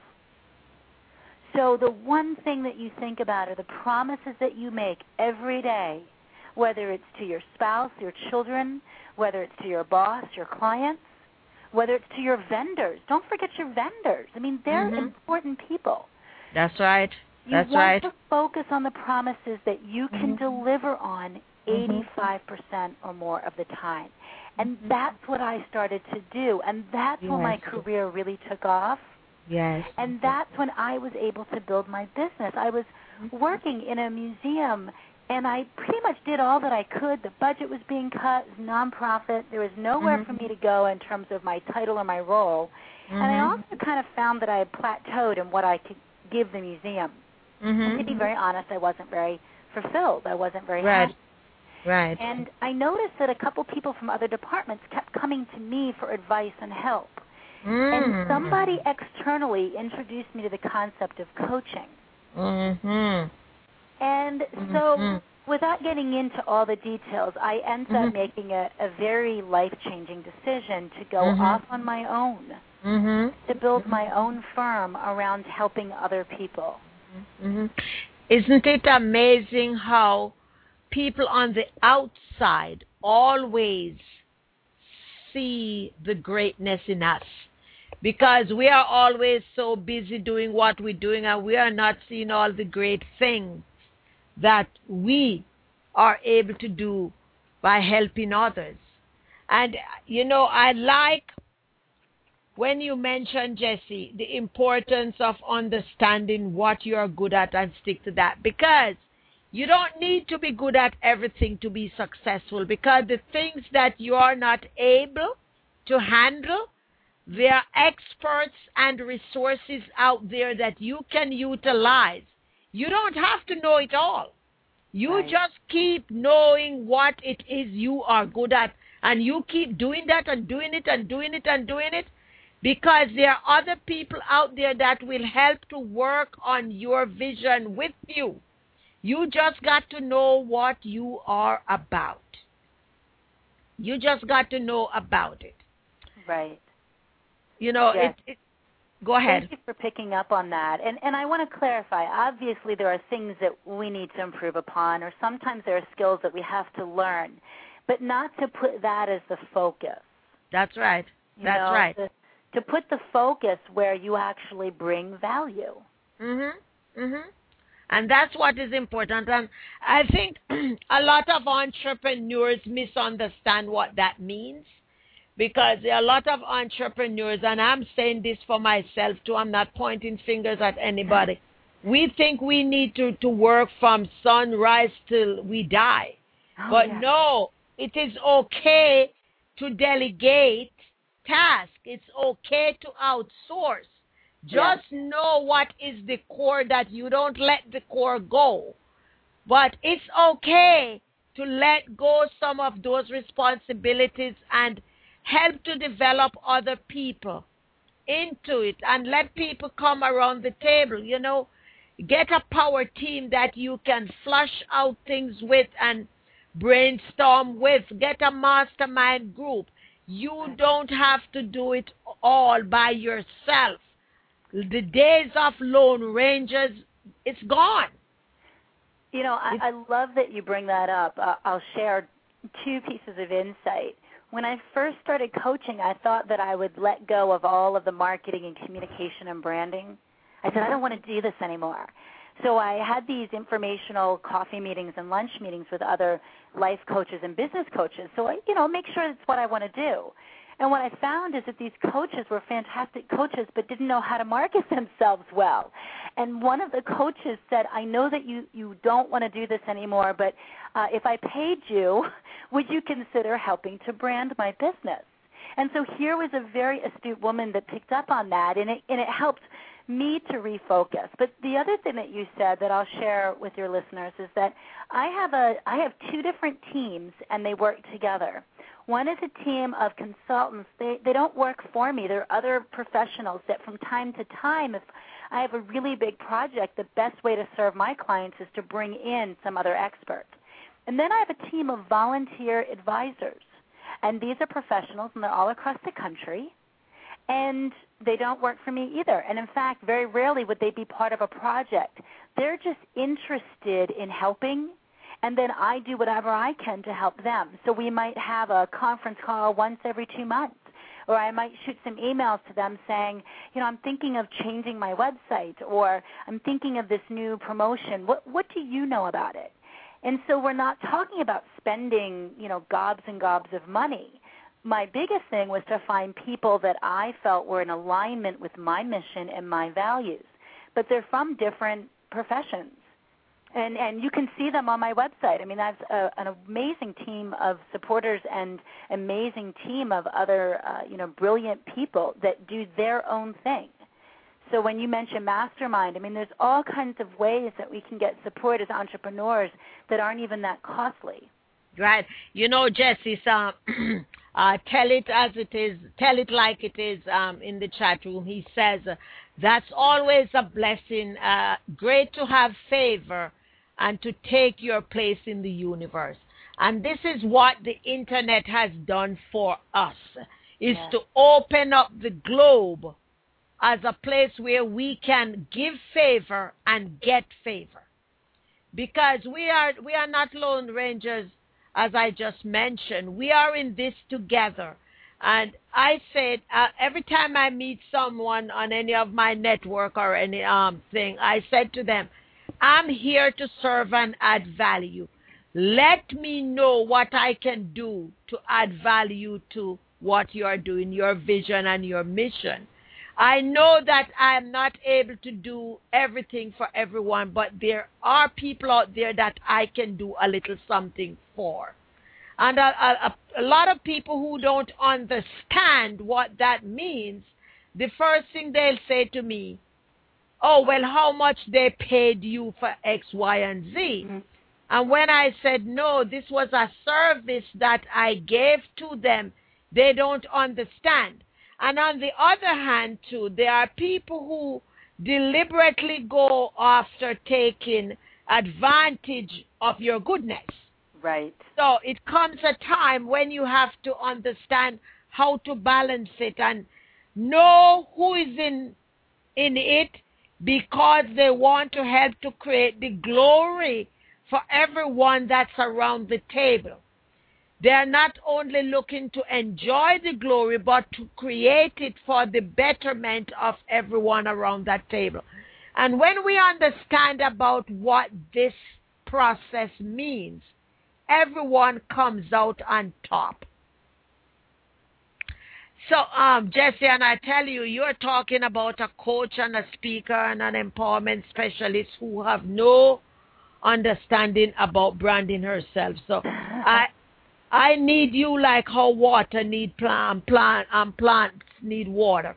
A: So the one thing that you think about are the promises that you make every day, whether it's to your spouse, your children, whether it's to your boss, your clients, whether it's to your vendors. Don't forget your vendors. I mean, they're mm-hmm. important people.
C: That's right. That's
A: you want
C: right.
A: to focus on the promises that you can mm-hmm. deliver on eighty-five percent or more of the time. And mm-hmm. that's what I started to do. And that's yes. when my career really took off.
C: Yes.
A: And that's when I was able to build my business. I was mm-hmm. working in a museum, and I pretty much did all that I could. The budget was being cut. It was nonprofit. There was nowhere mm-hmm. for me to go in terms of my title or my role. Mm-hmm. And I also kind of found that I had plateaued in what I could give the museum.
C: Mm-hmm.
A: And to be very honest, I wasn't very fulfilled. I wasn't very
C: right.
A: happy.
C: Right.
A: And I noticed that a couple people from other departments kept coming to me for advice and help.
C: Mm.
A: And somebody externally introduced me to the concept of coaching.
C: Mm-hmm.
A: And
C: mm-hmm.
A: so without getting into all the details, I ended
C: mm-hmm.
A: up making a, a very life-changing decision to go
C: mm-hmm.
A: off on my own,
C: mm-hmm.
A: to build my own firm around helping other people.
C: Mm-hmm. Isn't it amazing how people on the outside always see the greatness in us? Because we are always so busy doing what we're doing, and we are not seeing all the great things that we are able to do by helping others. And, you know, I like when you mentioned, Jesse, the importance of understanding what you are good at and stick to that. Because you don't need to be good at everything to be successful, because the things that you are not able to handle, there are experts and resources out there that you can utilize. You don't have to know it all. You
A: right.
C: just keep knowing what it is you are good at, and you keep doing that and doing it and doing it and doing it, because there are other people out there that will help to work on your vision with you. You just got to know what you are about. You just got to know about it.
A: Right.
C: You know,
A: yes.
C: it, it, go ahead.
A: Thank you for picking up on that. And, and I want to clarify, obviously there are things that we need to improve upon, or sometimes there are skills that we have to learn, but not to put that as the focus.
C: That's right.
A: You
C: That's
A: know,
C: right.
A: To, to put the focus where you actually bring value.
C: Mhm. Mhm. And that's what is important. And I think a lot of entrepreneurs misunderstand what that means, because there are a lot of entrepreneurs, and I'm saying this for myself too, I'm not pointing fingers at anybody. We think we need to, to work from sunrise till we die.
A: Oh,
C: but
A: yeah.
C: no, it is okay to delegate tasks. It's okay to outsource. Just
A: Yeah.
C: know what is the core, that you don't let the core go. But it's okay to let go some of those responsibilities and help to develop other people into it, and let people come around the table. You know, get a power team that you can flush out things with and brainstorm with. Get a mastermind group. You don't have to do it all by yourself. The days of lone rangers, it's gone.
A: You know, I, I love that you bring that up. Uh, I'll share two pieces of insight. When I first started coaching, I thought that I would let go of all of the marketing and communication and branding. I said, I don't want to do this anymore. So I had these informational coffee meetings and lunch meetings with other life coaches and business coaches. So, I, you know, make sure it's what I want to do. And what I found is that these coaches were fantastic coaches but didn't know how to market themselves well. And one of the coaches said, I know that you, you don't want to do this anymore, but uh, if I paid you, would you consider helping to brand my business? And so here was a very astute woman that picked up on that, and it, and it helped me to refocus. But the other thing that you said that I'll share with your listeners is that I have a I have two different teams, and they work together. One is a team of consultants. They they don't work for me. They're other professionals that from time to time, if I have a really big project, the best way to serve my clients is to bring in some other expert. And then I have a team of volunteer advisors. And these are professionals, and they're all across the country. And they don't work for me either. And in fact, very rarely would they be part of a project. They're just interested in helping, and then I do whatever I can to help them. So we might have a conference call once every two months, or I might shoot some emails to them saying, you know, I'm thinking of changing my website, or I'm thinking of this new promotion. What what do you know about it? And so we're not talking about spending, you know, gobs and gobs of money. My biggest thing was to find people that I felt were in alignment with my mission and my values. But they're from different professions. And and you can see them on my website. I mean, that's a, an amazing team of supporters and amazing team of other, uh, you know, brilliant people that do their own thing. So when you mention mastermind, I mean, there's all kinds of ways that we can get support as entrepreneurs that aren't even that costly.
C: Right. You know, Jesse, um, uh, tell it as it is, tell it like it is um, in the chat room. He says, uh, that's always a blessing. Uh, great to have favor and to take your place in the universe. And this is what the internet has done for us, is
A: Yeah.
C: to open up the globe as a place where we can give favor and get favor. Because we are we are not lone rangers, as I just mentioned. We are in this together. And I said, uh, every time I meet someone on any of my network or any um thing, I said to them, I'm here to serve and add value. Let me know what I can do to add value to what you are doing, your vision and your mission. I know that I am not able to do everything for everyone, but there are people out there that I can do a little something for. And a, a, a lot of people who don't understand what that means, the first thing they'll say to me, oh, well, how much they paid you for X, Y, and Z? Mm-hmm. And when I said, no, this was a service that I gave to them, they don't understand. And on the other hand, too, there are people who deliberately go after taking advantage of your goodness.
A: Right.
C: So it comes a time when you have to understand how to balance it and know who is in in it, because they want to help to create the glory for everyone that's around the table. They are not only looking to enjoy the glory, but to create it for the betterment of everyone around that table. And when we understand about what this process means, everyone comes out on top. So, um, Jesse, and I tell you, you're talking about a coach and a speaker and an empowerment specialist who have no understanding about branding herself. So, I I need you like how water need plant, plant, and plants need water.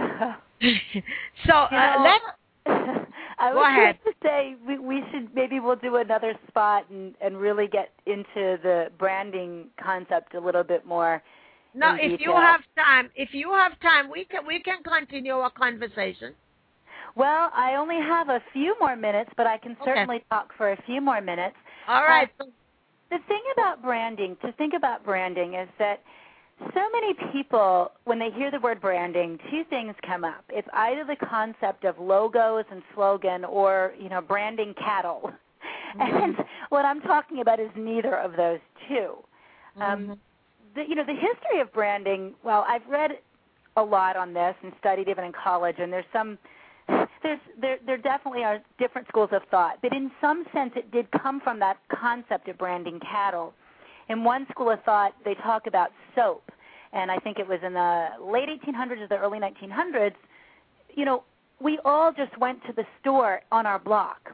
C: So, uh,
A: know,
C: let's
A: I
C: go
A: was
C: ahead.
A: going to say we, we should maybe we'll do another spot and, and really get into the branding concept a little bit more.
C: No,
A: in
C: if
A: detail.
C: you have time, if you have time, we can we can continue our conversation.
A: Well, I only have a few more minutes, but I can
C: Okay.
A: certainly talk for a few more minutes.
C: All right.
A: Uh, the thing about branding, to think about branding, is that so many people, when they hear the word branding, two things come up. It's either the concept of logos and slogan or, you know, branding cattle. Mm-hmm. And what I'm talking about is neither of those two. Mm-hmm. Um, the, you know, the history of branding, well, I've read a lot on this and studied even in college, and there's some There's, there, there definitely are different schools of thought, but in some sense it did come from that concept of branding cattle. In one school of thought, they talk about soap, and I think it was in the late eighteen hundreds or the early nineteen hundreds, you know, we all just went to the store on our block,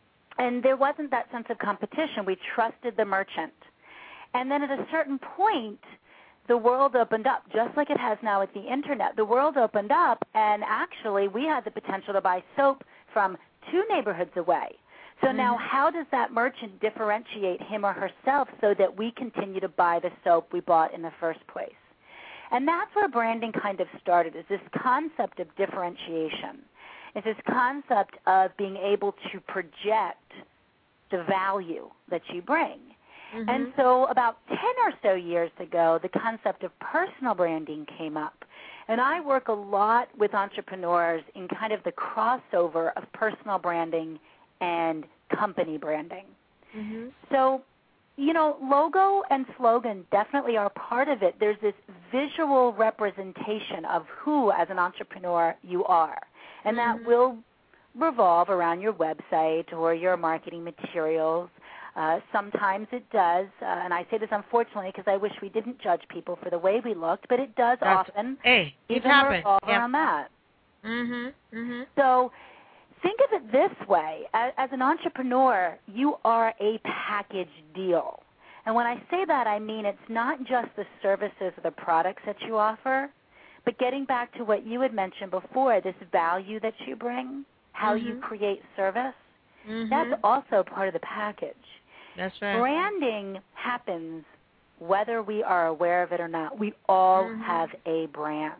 A: and there wasn't that sense of competition. We trusted the merchant. And then at a certain point, the world opened up, just like it has now with the Internet. The world opened up, and actually we had the potential to buy soap from two neighborhoods away. So mm-hmm. now how does that merchant differentiate him or herself so that we continue to buy the soap we bought in the first place? And that's where branding kind of started, is this concept of differentiation. It's this concept of being able to project the value that you bring. Mm-hmm. And so about ten or so years ago, the concept of personal branding came up. And I work a lot with entrepreneurs in kind of the crossover of personal branding and company branding. Mm-hmm. So, you know, logo and slogan definitely are part of it. There's this visual representation of who, as an entrepreneur, you are. And mm-hmm. that will revolve around your website or your marketing materials. Uh, sometimes it does, uh, and I say this unfortunately because I wish we didn't judge people for the way we looked, but it does
C: That's,
A: often
C: hey,
A: even revolve yep. around that.
C: Mm-hmm, mm-hmm.
A: So think of it this way. As, as an entrepreneur, you are a package deal. And when I say that, I mean it's not just the services or the products that you offer, but getting back to what you had mentioned before, this value that you bring, how mm-hmm. you create service, mm-hmm. that's also part of the package.
C: That's right.
A: Branding happens whether we are aware of it or not. We all mm-hmm. have a brand.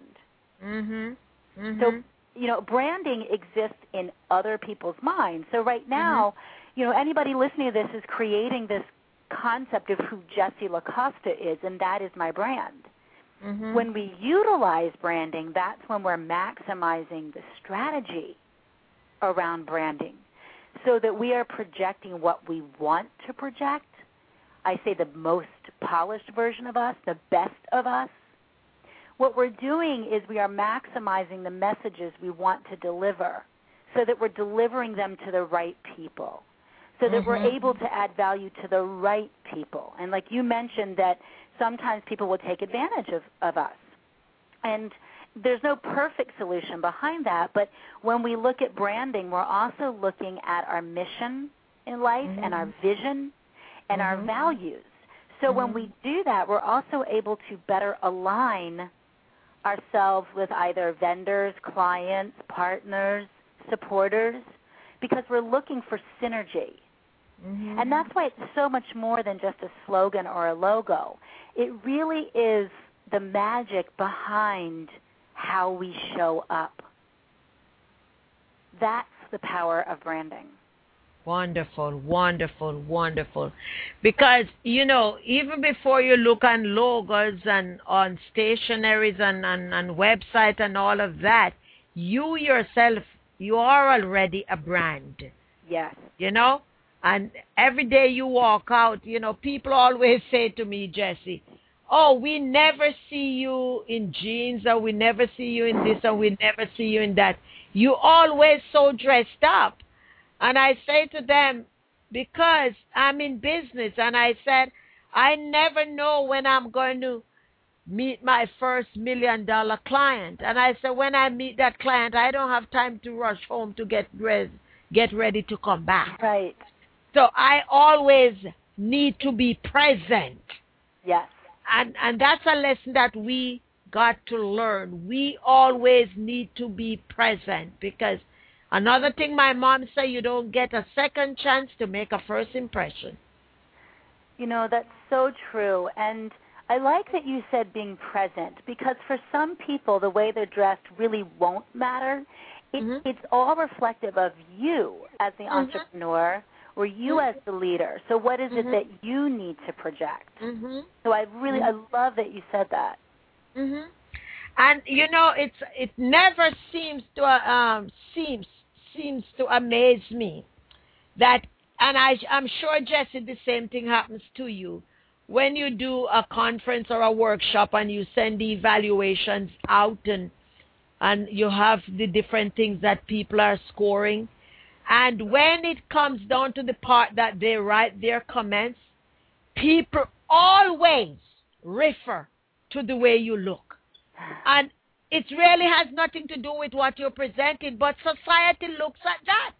C: Mm-hmm. Mm-hmm.
A: So, you know, branding exists in other people's minds. So right now, mm-hmm. you know, anybody listening to this is creating this concept of who Jessie LaCosta is, and that is my brand. Mm-hmm. When we utilize branding, that's when we're maximizing the strategy around branding, so that we are projecting what we want to project. I say the most polished version of us, the best of us. What we're doing is we are maximizing the messages we want to deliver so that we're delivering them to the right people, so that mm-hmm. we're able to add value to the right people. And like you mentioned, that sometimes people will take advantage of, of us. And there's no perfect solution behind that, but when we look at branding, we're also looking at our mission in life mm-hmm. and our vision and mm-hmm. our values. So mm-hmm. when we do that, we're also able to better align ourselves with either vendors, clients, partners, supporters, because we're looking for synergy. Mm-hmm. And that's why it's so much more than just a slogan or a logo. It really is the magic behind how we show up. That's the power of branding.
C: Wonderful, wonderful, wonderful. Because, you know, even before you look on logos and on stationaries and, and, and websites and all of that, you yourself, you are already a brand.
A: Yes.
C: You know? And every day you walk out, you know, people always say to me, Jessie, oh, we never see you in jeans, or we never see you in this, or we never see you in that. You always so dressed up. And I say to them, because I'm in business, and I said, I never know when I'm going to meet my first million dollar client. And I said, when I meet that client, I don't have time to rush home to get ready, get ready to come back.
A: Right.
C: So I always need to be present.
A: Yes.
C: And and that's a lesson that we got to learn. We always need to be present, because another thing my mom said, you don't get a second chance to make a first impression.
A: You know, that's so true. And I like that you said being present, because for some people, the way they're dressed really won't matter. It,
C: Mm-hmm.
A: It's all reflective of you as the
C: Mm-hmm.
A: entrepreneur or you
C: Mm-hmm.
A: as the leader. So what is
C: Mm-hmm.
A: it that you need to project?
C: Mm-hmm.
A: So I really,
C: Mm-hmm.
A: I love that you said that.
C: Mm-hmm. And you know, it's it never seems to uh, um seems seems to amaze me that, and I I'm sure, Jesse, the same thing happens to you when you do a conference or a workshop and you send the evaluations out, and and you have the different things that people are scoring, and when it comes down to the part that they write their comments, people always refer to the way you look. And it really has nothing to do with what you're presenting, but society looks at that.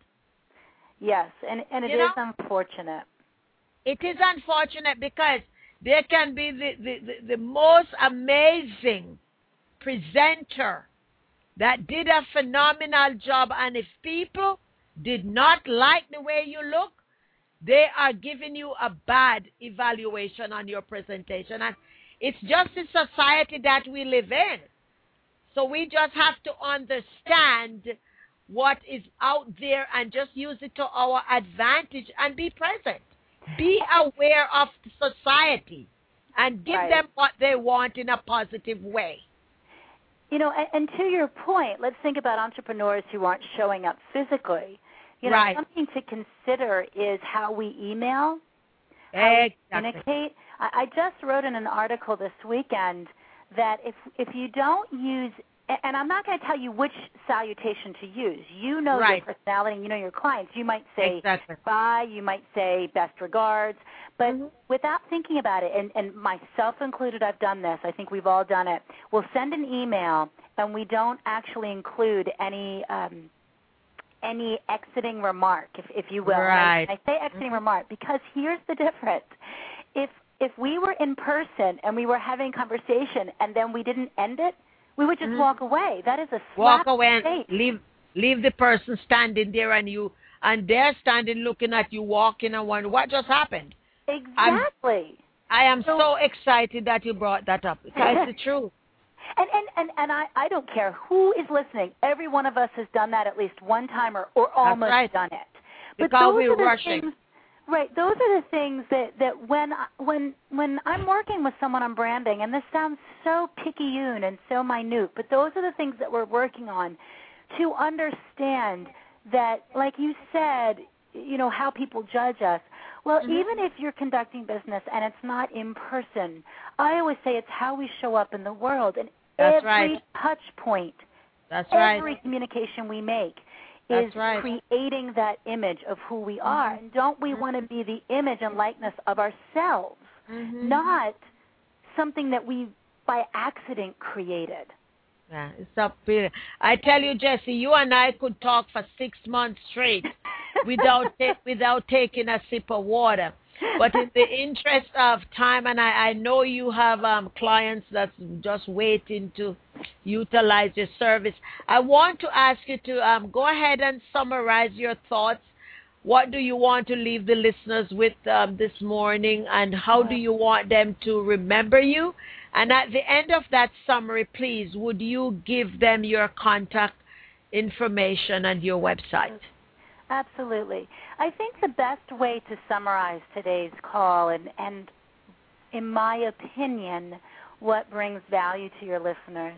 A: Yes, and, and it
C: You
A: is
C: know?
A: unfortunate.
C: It is unfortunate, because there can be the, the, the, the most amazing presenter that did a phenomenal job, and if people did not like the way you look, they are giving you a bad evaluation on your presentation. And it's just the society that we live in. So we just have to understand what is out there and just use it to our advantage and be present. Be aware of society and give
A: Right.
C: them what they want in a positive way.
A: You know, and, and to your point, let's think about entrepreneurs who aren't showing up physically. You know,
C: Right.
A: something to consider is how we email, how
C: Exactly.
A: we communicate. I, I just wrote in an article this weekend that if if you don't use, and I'm not going to tell you which salutation to use. You know
C: Right.
A: your personality, and you know your clients. You might say
C: Exactly.
A: bye, you might say best regards, but
C: Mhm.
A: without thinking about it, and, and myself included, I've done this. I think we've all done it. We'll send an email, and we don't actually include any um, any exiting remark, if, if you will.
C: Right.
A: And I, I say exiting remark because here's the difference. If if we were in person and we were having conversation and then we didn't end it, we would just
C: Mhm.
A: walk away. That is a
C: Walk
A: slap
C: away
A: in the
C: and
A: face.
C: leave leave the person standing there, and you and they're standing looking at you walking and wondering what just happened.
A: Exactly.
C: I am
A: So-
C: so excited that you brought that up, because it's the truth.
A: And and, and, and I, I don't care who is listening. Every one of us has done that at least one time or, or almost
C: right.
A: done it. But
C: Because
A: those
C: we're
A: are the
C: rushing.
A: things, right? Those are the things that, that when I- when when I'm working with someone on branding, and this sounds so picayune and so minute, but those are the things that we're working on to understand that, like you said, you know, how people judge us. Well,
C: Mm-hmm.
A: even if you're conducting business and it's not in person, I always say it's how we show up in the world. And
C: That's
A: every
C: right.
A: touch point,
C: That's
A: every
C: right.
A: communication we make
C: That's
A: is
C: right.
A: creating that image of who we are. And don't we want to be the image and likeness of ourselves,
C: Mhm.
A: not something that we by accident created?
C: Yeah, it's up here. I tell you, Jesse, you and I could talk for six months straight without ta- without taking a sip of water. But in the interest of time, and I, I know you have um, clients that's just waiting to utilize your service, I want to ask you to um, go ahead and summarize your thoughts. What do you want to leave the listeners with um, this morning, and how do you want them to remember you? And at the end of that summary, please, would you give them your contact information and your website?
A: Absolutely. I think the best way to summarize today's call, and, and in my opinion, what brings value to your listeners,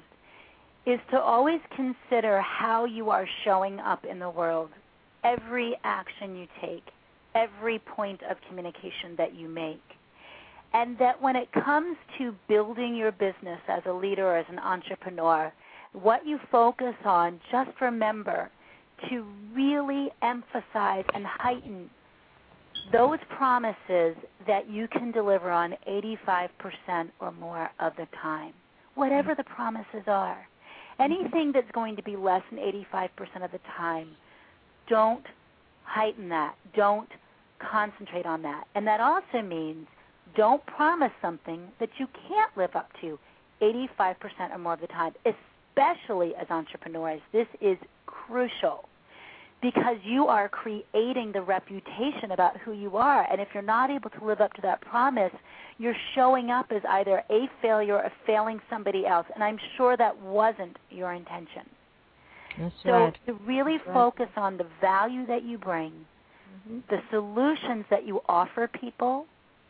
A: is to always consider how you are showing up in the world. Every action you take, every point of communication that you make. And that when it comes to building your business as a leader or as an entrepreneur, what you focus on, just remember to really emphasize and heighten those promises that you can deliver on eighty-five percent or more of the time, whatever the promises are. Anything that's going to be less than eighty-five percent of the time, don't heighten that. Don't concentrate on that. And that also means don't promise something that you can't live up to eighty-five percent or more of the time, especially as entrepreneurs. This is crucial because you are creating the reputation about who you are. And if you're not able to live up to that promise, you're showing up as either a failure or failing somebody else. And I'm sure that wasn't your intention.
C: That's
A: so
C: right.
A: to really
C: That's
A: focus right. on the value that you bring, mm-hmm. the solutions that you offer people,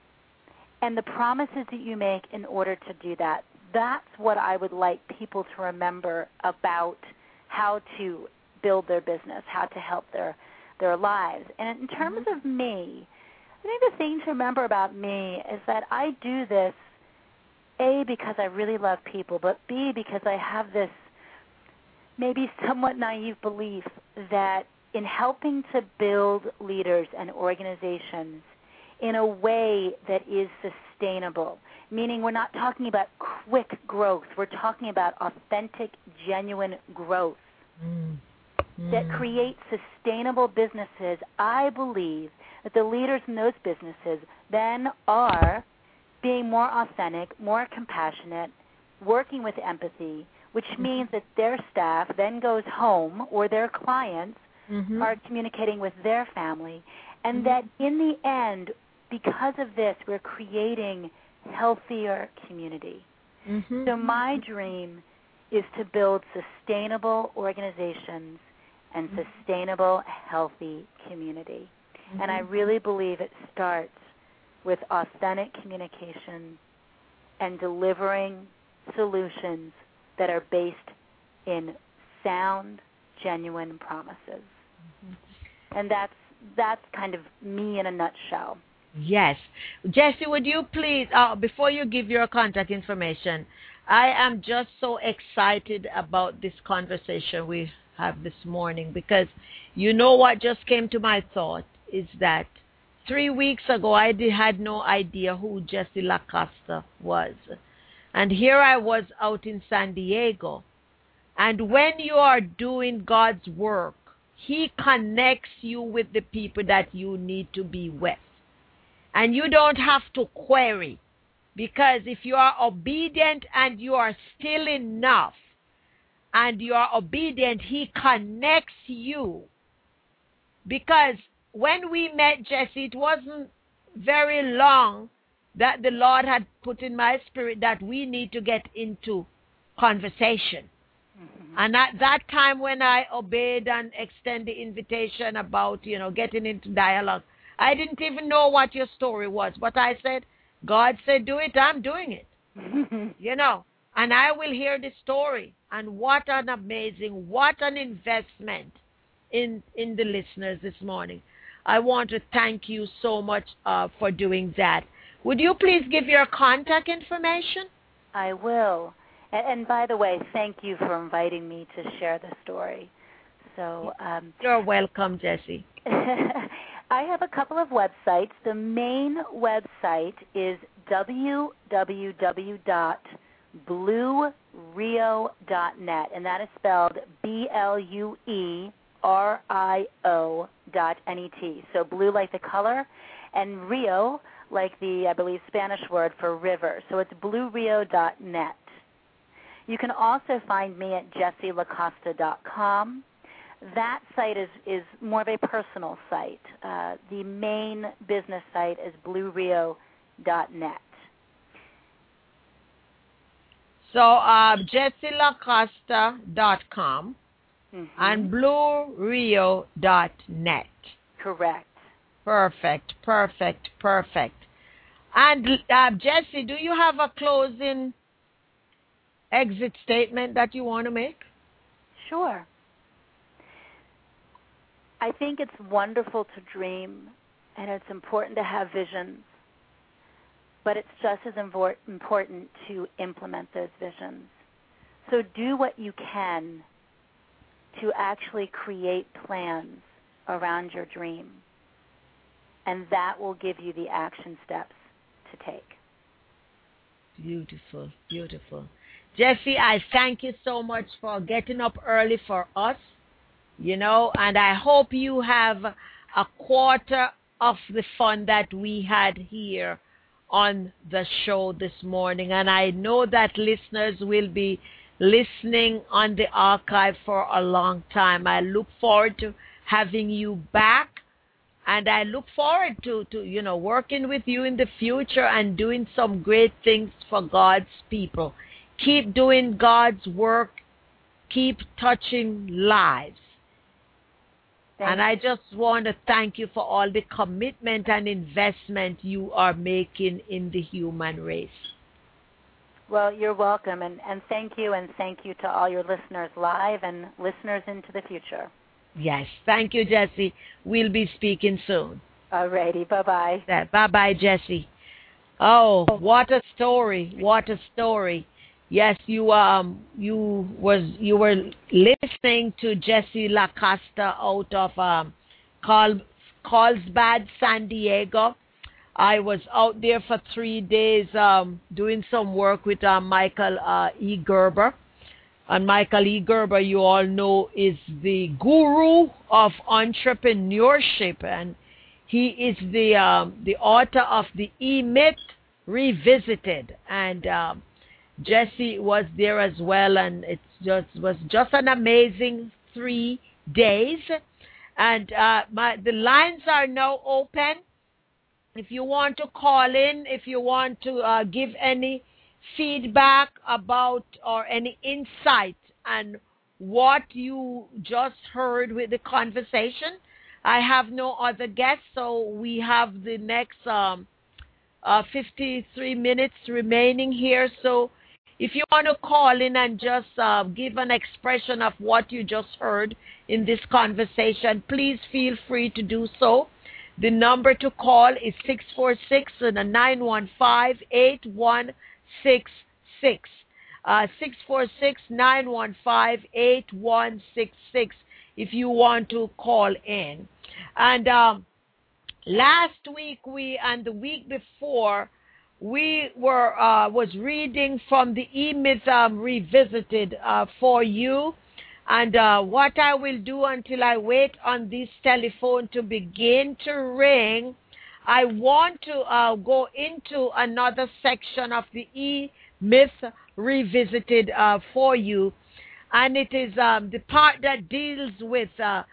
A: and the promises that you make in order to do that, that's what I would like people to remember about how to build their business, how to help their their lives. And in terms mm-hmm. of me, I think the thing to remember about me is that I do this, A, because I really love people, but B, because I have this maybe somewhat naive belief that in helping to build leaders and organizations in a way that is sustainable, meaning we're not talking about quick growth, we're talking about authentic, genuine growth. Mm. That create sustainable businesses, I believe that the leaders in those businesses then are being more authentic, more compassionate, working with empathy, which means that their staff then goes home or their clients mm-hmm. are communicating with their family, and mm-hmm. that in the end, because of this, we're creating healthier community. Mm-hmm. So my dream is to build sustainable organizations and sustainable, healthy community. Mm-hmm. And I really believe it starts with authentic communication and delivering solutions that are based in sound, genuine promises. Mm-hmm. And that's that's kind of me in a nutshell.
C: Yes. Jessie, would you please, uh, before you give your contact information, I am just so excited about this conversation we have this morning, because you know what just came to my thought is that three weeks ago I did, had no idea who Jessie LaCosta was. And here I was out in San Diego. And when you are doing God's work, He connects you with the people that you need to be with. And you don't have to query, because if you are obedient and you are still enough, and you are obedient, He connects you. Because when we met Jessie, it wasn't very long that the Lord had put in my spirit that we need to get into conversation. Mm-hmm. And at that time when I obeyed and extended the invitation about, you know, getting into dialogue, I didn't even know what your story was. But I said, God said, do it, I'm doing it. You know, and I will hear the story. And what an amazing, what an investment in, in the listeners this morning. I want to thank you so much uh, for doing that. Would you please give your contact information?
A: I will. And, and by the way, thank you for inviting me to share the story. So um,
C: You're welcome, Jessie.
A: I have a couple of websites. The main website is w w w dot blue rio dot net, and that is spelled B L U E R I O dot N E T. So blue like the color, and Rio like the, I believe, Spanish word for river. So it's blue rio dot net. You can also find me at jessie lacosta dot com. That site is, is more of a personal site. Uh, the main business site is blue rio dot net.
C: So uh, jessie lacosta dot com mm-hmm. and blue rio dot net.
A: Correct.
C: Perfect, perfect, perfect. And uh, Jessie, do you have a closing exit statement that you want to make?
A: Sure. I think it's wonderful to dream, and it's important to have visions, but it's just as important to implement those visions. So do what you can to actually create plans around your dream, and that will give you the action steps to take.
C: Beautiful, beautiful. Jessie, I thank you so much for getting up early for us, you know, and I hope you have a quarter of the fun that we had here on the show this morning. And I know that listeners will be listening on the archive for a long time. I look forward to having you back, and I look forward to, to, you know, working with you in the future and doing some great things for God's people. Keep doing God's work. Keep touching lives.
A: Thank
C: and
A: you.
C: I just want to thank you for all the commitment and investment you are making in the human race.
A: Well, you're welcome, and, and thank you, and thank you to all your listeners live and listeners into the future.
C: Yes, thank you, Jessie. We'll be speaking soon.
A: All righty, bye-bye.
C: Yeah, bye-bye, Jessie. Oh, what a story, what a story. Yes, you um you was you were listening to Jessie LaCosta out of um Carl, Carlsbad, San Diego. I was out there for three days um doing some work with uh, Michael uh, E. Gerber. And Michael E. Gerber, you all know, is the guru of entrepreneurship, and he is the um, the author of the E-Myth Revisited. And um, Jessie was there as well, and it just was just an amazing three days. And uh, my the lines are now open. If you want to call in, if you want to uh, give any feedback about or any insight on what you just heard with the conversation. I have no other guests, so we have the next um, uh, fifty-three minutes remaining here. So if you want to call in and just uh, give an expression of what you just heard in this conversation, please feel free to do so. The number to call is six four six, nine one five, eight one six six. Uh, six four six, nine one five, eight one six six if you want to call in. And um, last week we and the week before we were uh, was reading from the E-Myth um, Revisited uh, for you. And uh, what I will do until I wait on this telephone to begin to ring, I want to uh, go into another section of the E-Myth Revisited uh, for you. And it is um, the part that deals with uh,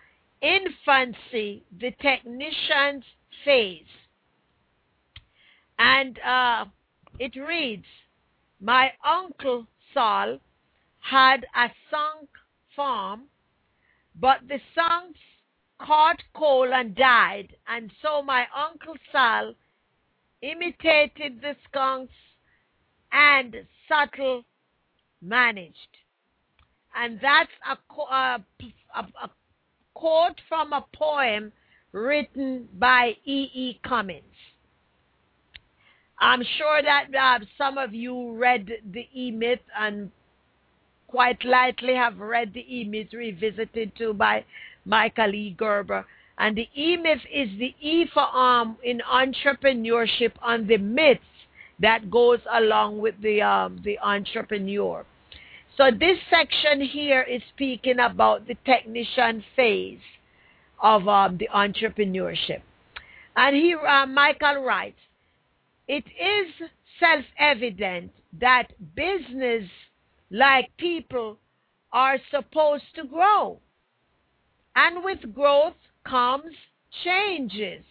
C: infancy, the technician's phase. And uh, it reads, my uncle Saul had a sunk farm, but the skunks caught cold and died, and so my uncle Saul imitated the skunks and subtle managed. And that's a, a, a, a quote from a poem written by E E. Cummings. I'm sure that uh, some of you read the E-Myth and quite likely have read the E-Myth Revisited too by Michael E. Gerber. And the E-Myth is the E for um in entrepreneurship on the myths that goes along with the um the entrepreneur. So this section here is speaking about the technician phase of um, the entrepreneurship. And here uh, Michael writes, it is self-evident that business, like people, are supposed to grow. And with growth comes changes.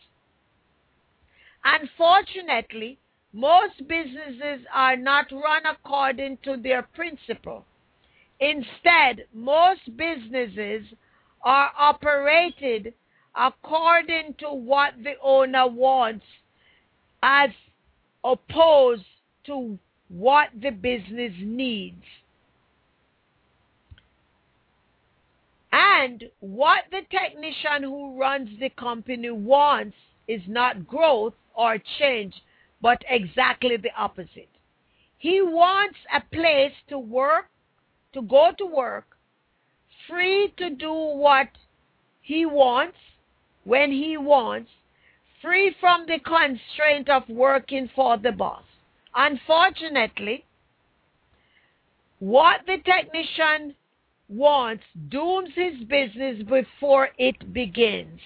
C: Unfortunately, most businesses are not run according to their principle. Instead, most businesses are operated according to what the owner wants, as opposed to what the business needs. And what the technician who runs the company wants is not growth or change, but exactly the opposite. He wants a place to work to go to work, free to do what he wants, when he wants, free from the constraint of working for the boss. Unfortunately, what the technician wants dooms his business before it begins.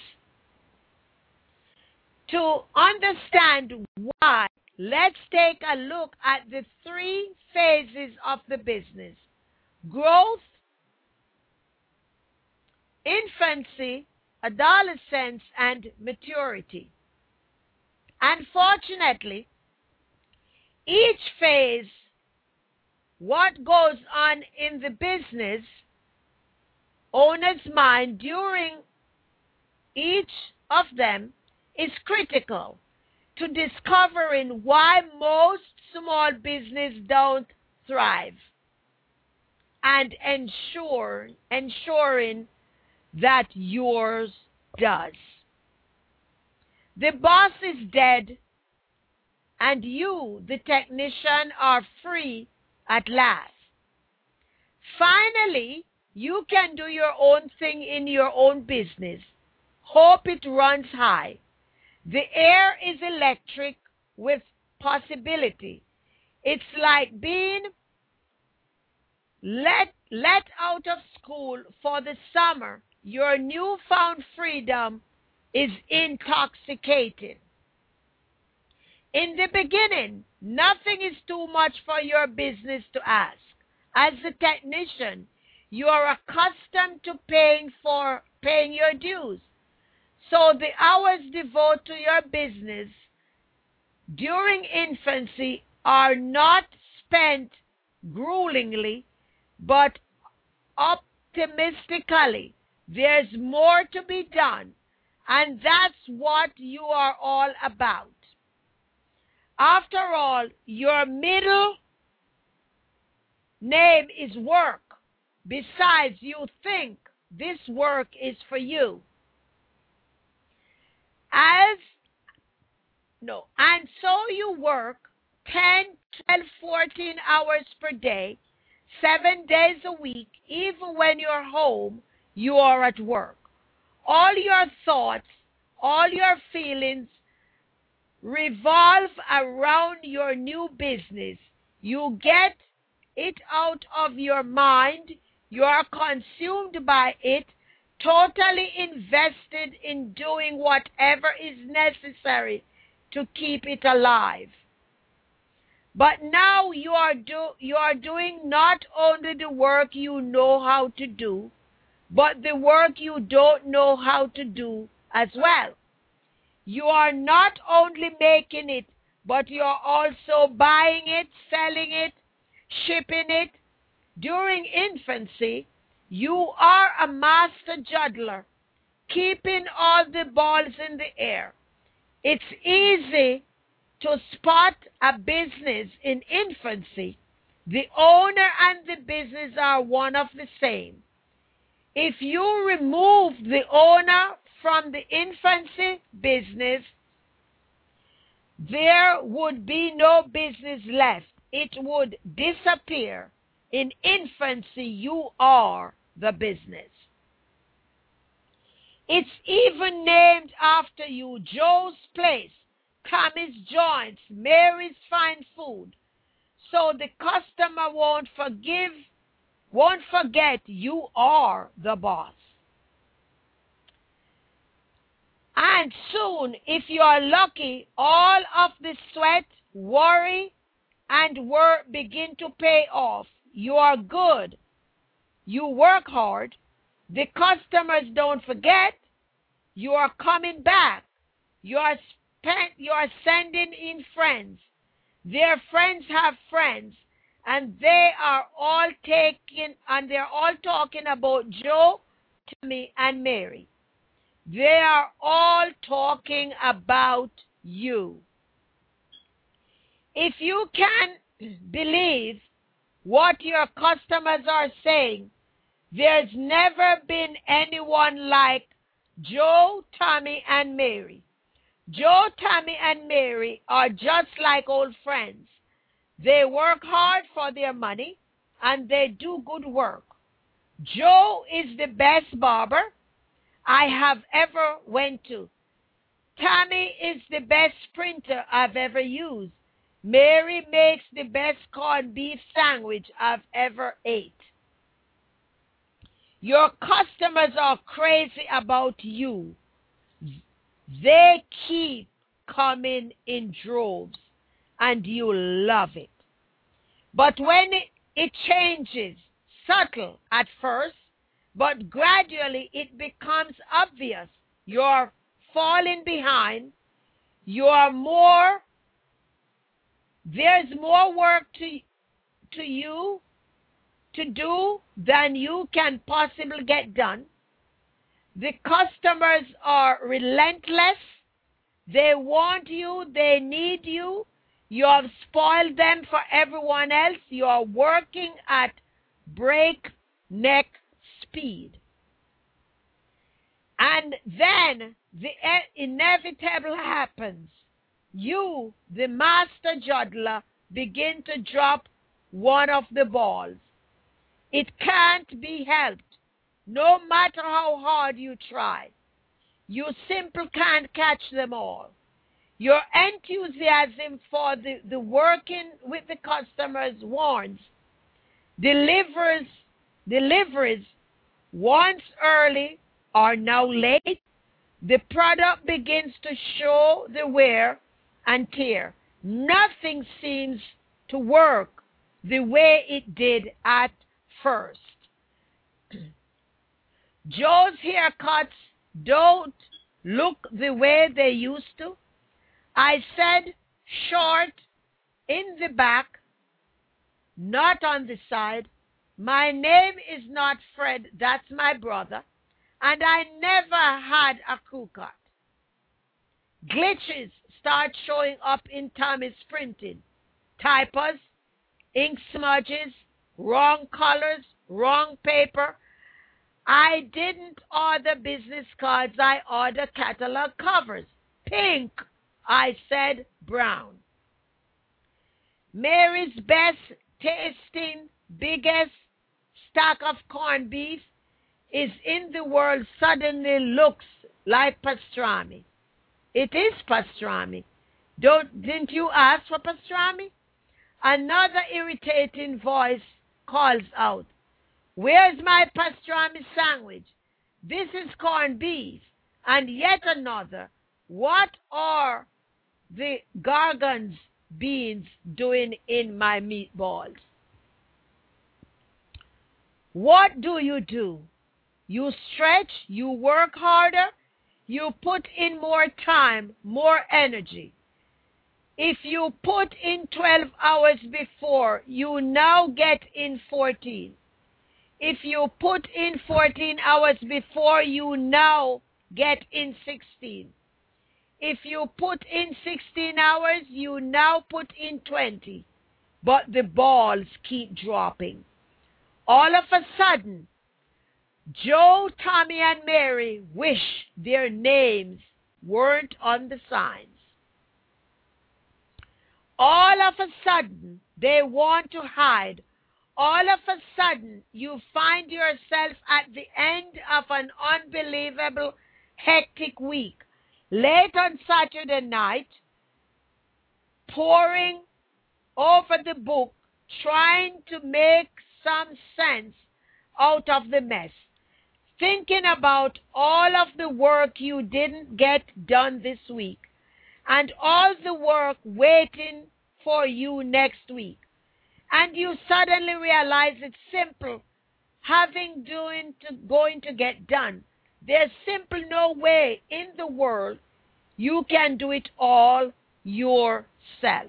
C: To understand why, let's take a look at the three phases of the business: growth, infancy, adolescence, and maturity. Unfortunately, each phase, what goes on in the business owner's mind during each of them is critical to discovering why most small business don't thrive and ensure ensuring that yours does. The boss is dead, and you, the technician, are free at last. Finally, you can do your own thing in your own business. Hope it runs high. The air is electric with possibility. It's like being let, let out of school for the summer. Your newfound freedom is intoxicating. In the beginning, nothing is too much for your business to ask. As a technician, you are accustomed to paying for paying your dues. So the hours devoted to your business during infancy are not spent gruelingly, but optimistically. There's more to be done, and that's what you are all about. After all, your middle name is work. Besides, you think this work is for you. As no, and so you work ten, twelve, fourteen hours per day, seven days a week. Even when you're home, you are at work. All your thoughts, all your feelings revolve around your new business. You get it out of your mind. You are consumed by it, totally invested in doing whatever is necessary to keep it alive. But now you are do you are doing not only the work you know how to do, but the work you don't know how to do as well. You are not only making it, but you are also buying it, selling it, shipping it. During infancy, you are a master juggler, keeping all the balls in the air. It's easy to spot a business in infancy. The owner and the business are one of the same. If you remove the owner from the infancy business, there would be no business left. It would disappear. In infancy, you are the business. It's even named after you: Joe's Place, Tommy's Joints, Mary's Fine Food. So the customer won't forgive, won't forget you are the boss. And soon, if you are lucky, all of the sweat, worry, and work begin to pay off. You are good. You work hard. The customers don't forget. You are coming back. You are spent, you are sending in friends. Their friends have friends, and they are all taking and they're all talking about Joe, Tommy, and Mary. They are all talking about you. If you can believe what your customers are saying, there's never been anyone like Joe, Tommy, and Mary. Joe, Tommy, and Mary are just like old friends. They work hard for their money, and they do good work. Joe is the best barber I have ever went to. Tammy is the best printer I've ever used. Mary makes the best corned beef sandwich I've ever ate. Your customers are crazy about you. They keep coming in droves, and you love it. But when it, it changes, subtle at first, but gradually it becomes obvious you're falling behind, you're more, there's more work to, to you to do than you can possibly get done. The customers are relentless. They want you, they need you. You have spoiled them for everyone else. You are working at breakneck speed. And then the inevitable happens. You, the master juggler, begin to drop one of the balls. It can't be helped, no matter how hard you try. You simply can't catch them all. Your enthusiasm for the, the working with the customers warns. Delivers, deliveries, once early, are now late. The product begins to show the wear and tear. Nothing seems to work the way it did at first. Joe's haircuts don't look the way they used to. I said short in the back, not on the side. My name is not Fred, that's my brother, and I never had a crew cut. Glitches start showing up in Tommy's printing. Typos, ink smudges, wrong colors, wrong paper. I didn't order business cards, I ordered catalog covers. Pink, I said brown. Mary's best tasting, biggest stack of corned beef is in the world suddenly looks like pastrami. It is pastrami. Don't, didn't you ask for pastrami? Another irritating voice calls out, "Where's my pastrami sandwich? This is corned beef." And yet another, "What are the gargons beans doing in my meatballs?" What do you do? You stretch, you work harder, you put in more time, more energy. If you put in twelve hours before, you now get in fourteen. If you put in fourteen hours before, you now get in sixteen. If you put in sixteen hours, you now put in twenty. But the balls keep dropping. All of a sudden, Joe, Tommy, and Mary wish their names weren't on the signs. All of a sudden, they want to hide. All of a sudden, you find yourself at the end of an unbelievable, hectic week. Late on Saturday night, poring over the book, trying to make some sense out of the mess. Thinking about all of the work you didn't get done this week and all the work waiting for you next week. And you suddenly realize it's simple, having doing to going to get done. There's simply no way in the world you can do it all yourself.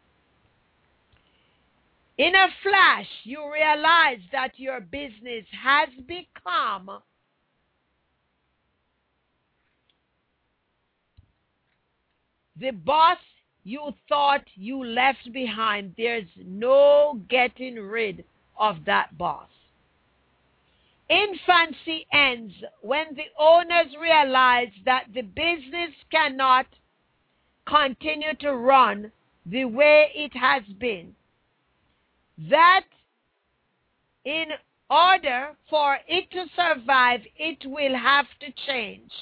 C: In a flash, you realize that your business has become the boss you thought you left behind. There's no getting rid of that boss. Infancy ends when the owners realize that the business cannot continue to run the way it has been. That in order for it to survive, it will have to change.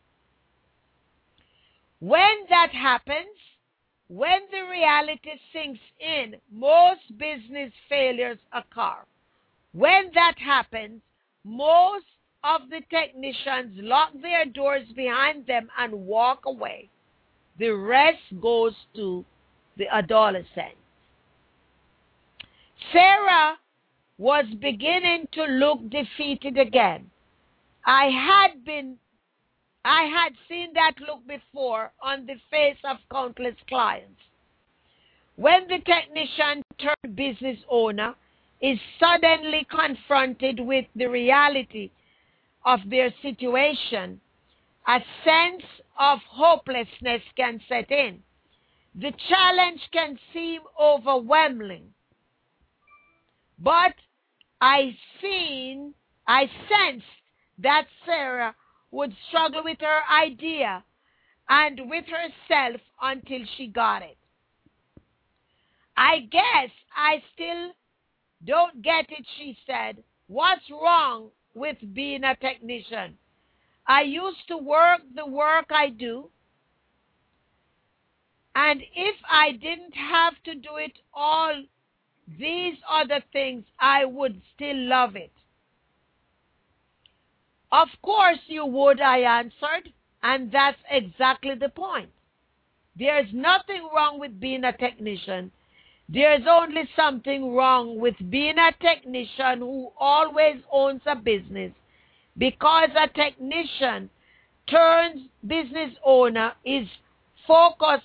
C: When that happens, when the reality sinks in, most business failures occur. When that happens, most of the technicians lock their doors behind them and walk away. The rest goes to the adolescents. Sarah was beginning to look defeated again. I had been, I had seen that look before on the face of countless clients. When the technician turned business owner is suddenly confronted with the reality of their situation, a sense of hopelessness can set in. The challenge can seem overwhelming. But I seen, I sensed that Sarah would struggle with her idea and with herself until she got it. I guess I still don't get it, she said. What's wrong with being a technician? I used to work the work I do, and if I didn't have to do it all these other things, I would still love it. Of course you would, I answered, and that's exactly the point. There's nothing wrong with being a technician. There's only something wrong with being a technician who always owns a business, because a technician turned business owner is focused,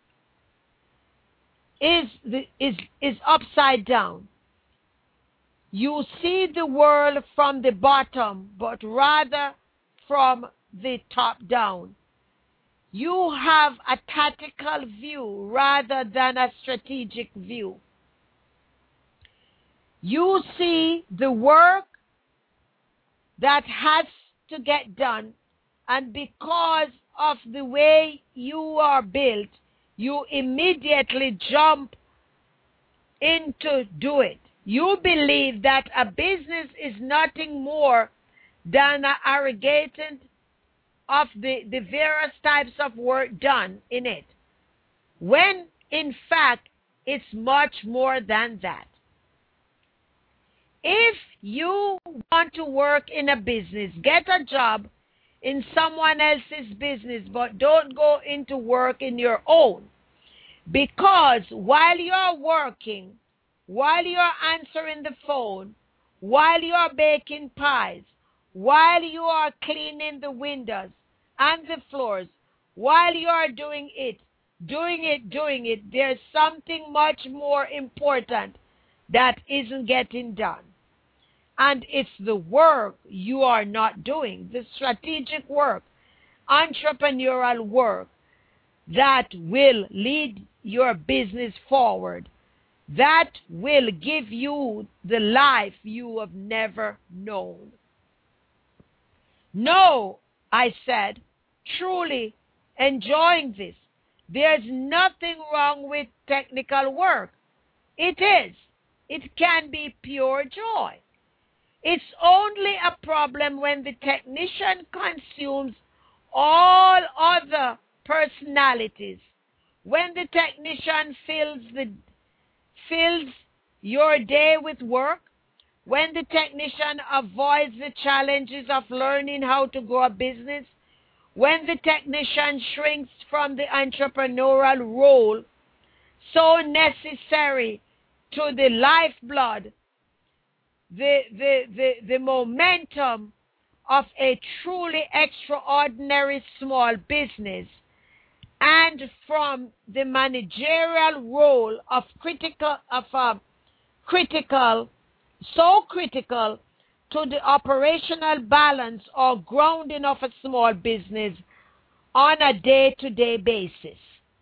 C: is, is, is upside down. You see the world from the bottom, but rather from the top down. You have a tactical view rather than a strategic view. You see the work that has to get done, and because of the way you are built, you immediately jump into do it. You believe that a business is nothing more than an aggregation of the, the various types of work done in it, when in fact it's much more than that. If you want to work in a business, get a job in someone else's business, but don't go into work in your own. Because while you're working, while you're answering the phone, while you're baking pies, while you are cleaning the windows and the floors, while you are doing it, doing it, doing it, there's something much more important that isn't getting done. And it's the work you are not doing, the strategic work, entrepreneurial work that will lead your business forward, that will give you the life you have never known. No, I said, truly enjoying this. There's nothing wrong with technical work. It is. It can be pure joy. It's only a problem when the technician consumes all other personalities. When the technician fills the fills your day with work, when the technician avoids the challenges of learning how to grow a business, when the technician shrinks from the entrepreneurial role so necessary to the lifeblood, the, the, the, the momentum of a truly extraordinary small business, and from the managerial role of critical, of a critical, so critical to the operational balance or grounding of a small business on a day-to-day basis.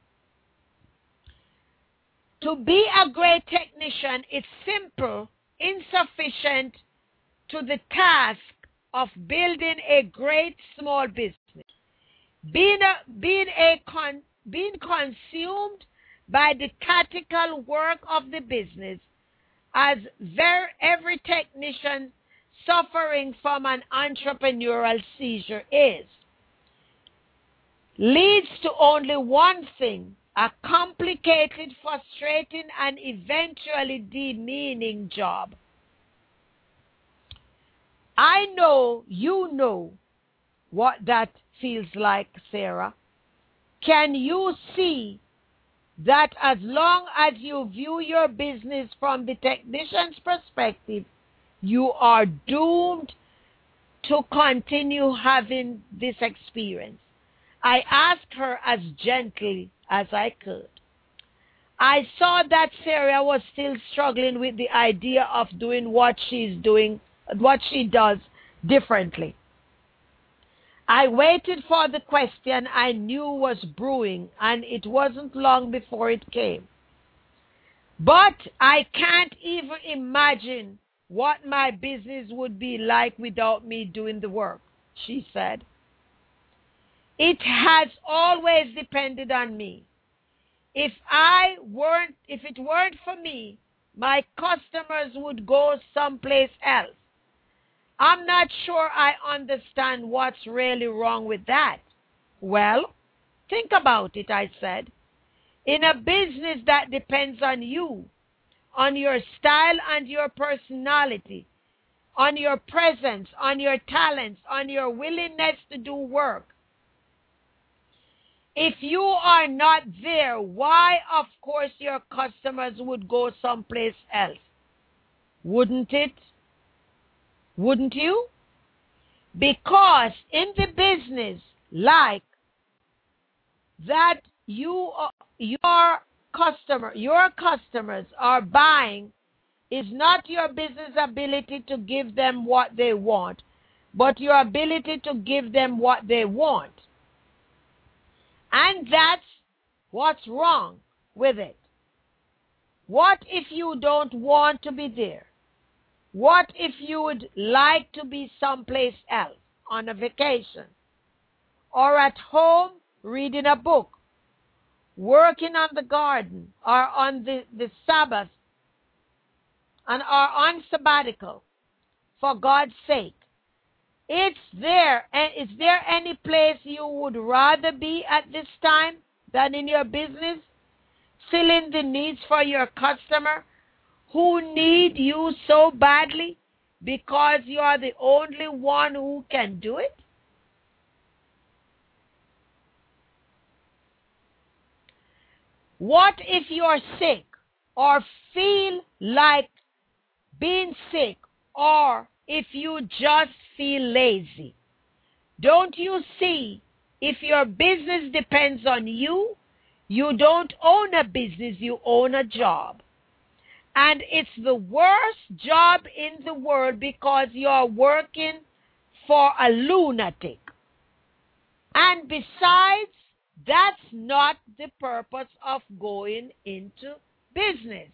C: To be a great technician is simple, insufficient to the task of building a great small business. Being, a, being, a con, being consumed by the tactical work of the business, as ver- every technician suffering from an entrepreneurial seizure is, leads to only one thing: a complicated, frustrating, and eventually demeaning job. I know you know what that feels like, Sarah. Can you see that as long as you view your business from the technician's perspective, you are doomed to continue having this experience? I asked her as gently as I could. I saw that Sarah was still struggling with the idea of doing what she's doing, what she does differently. I waited for the question I knew was brewing, and it wasn't long before it came. But I can't even imagine what my business would be like without me doing the work, she said. It has always depended on me. If I weren't, if it weren't for me, my customers would go someplace else. I'm not sure I understand what's really wrong with that. Well, think about it, I said. In a business that depends on you, on your style and your personality, on your presence, on your talents, on your willingness to do work, if you are not there, why, of course, your customers would go someplace else? Wouldn't it? Wouldn't you? Because in the business, like that, you, your customer, your customers are buying is not your business ability to give them what they want, but your ability to give them what they want. And that's what's wrong with it. What if you don't want to be there? What if you would like to be someplace else, on a vacation, or at home reading a book, working on the garden, or on the, the Sabbath, and are on sabbatical, for God's sake? It's there. And is there any place you would rather be at this time than in your business, filling the needs for your customer who need you so badly because you are the only one who can do it? What if you're sick or feel like being sick, or if you just feel lazy? Don't you see, if your business depends on you, you don't own a business, you own a job. And it's the worst job in the world because you're working for a lunatic. And besides, that's not the purpose of going into business.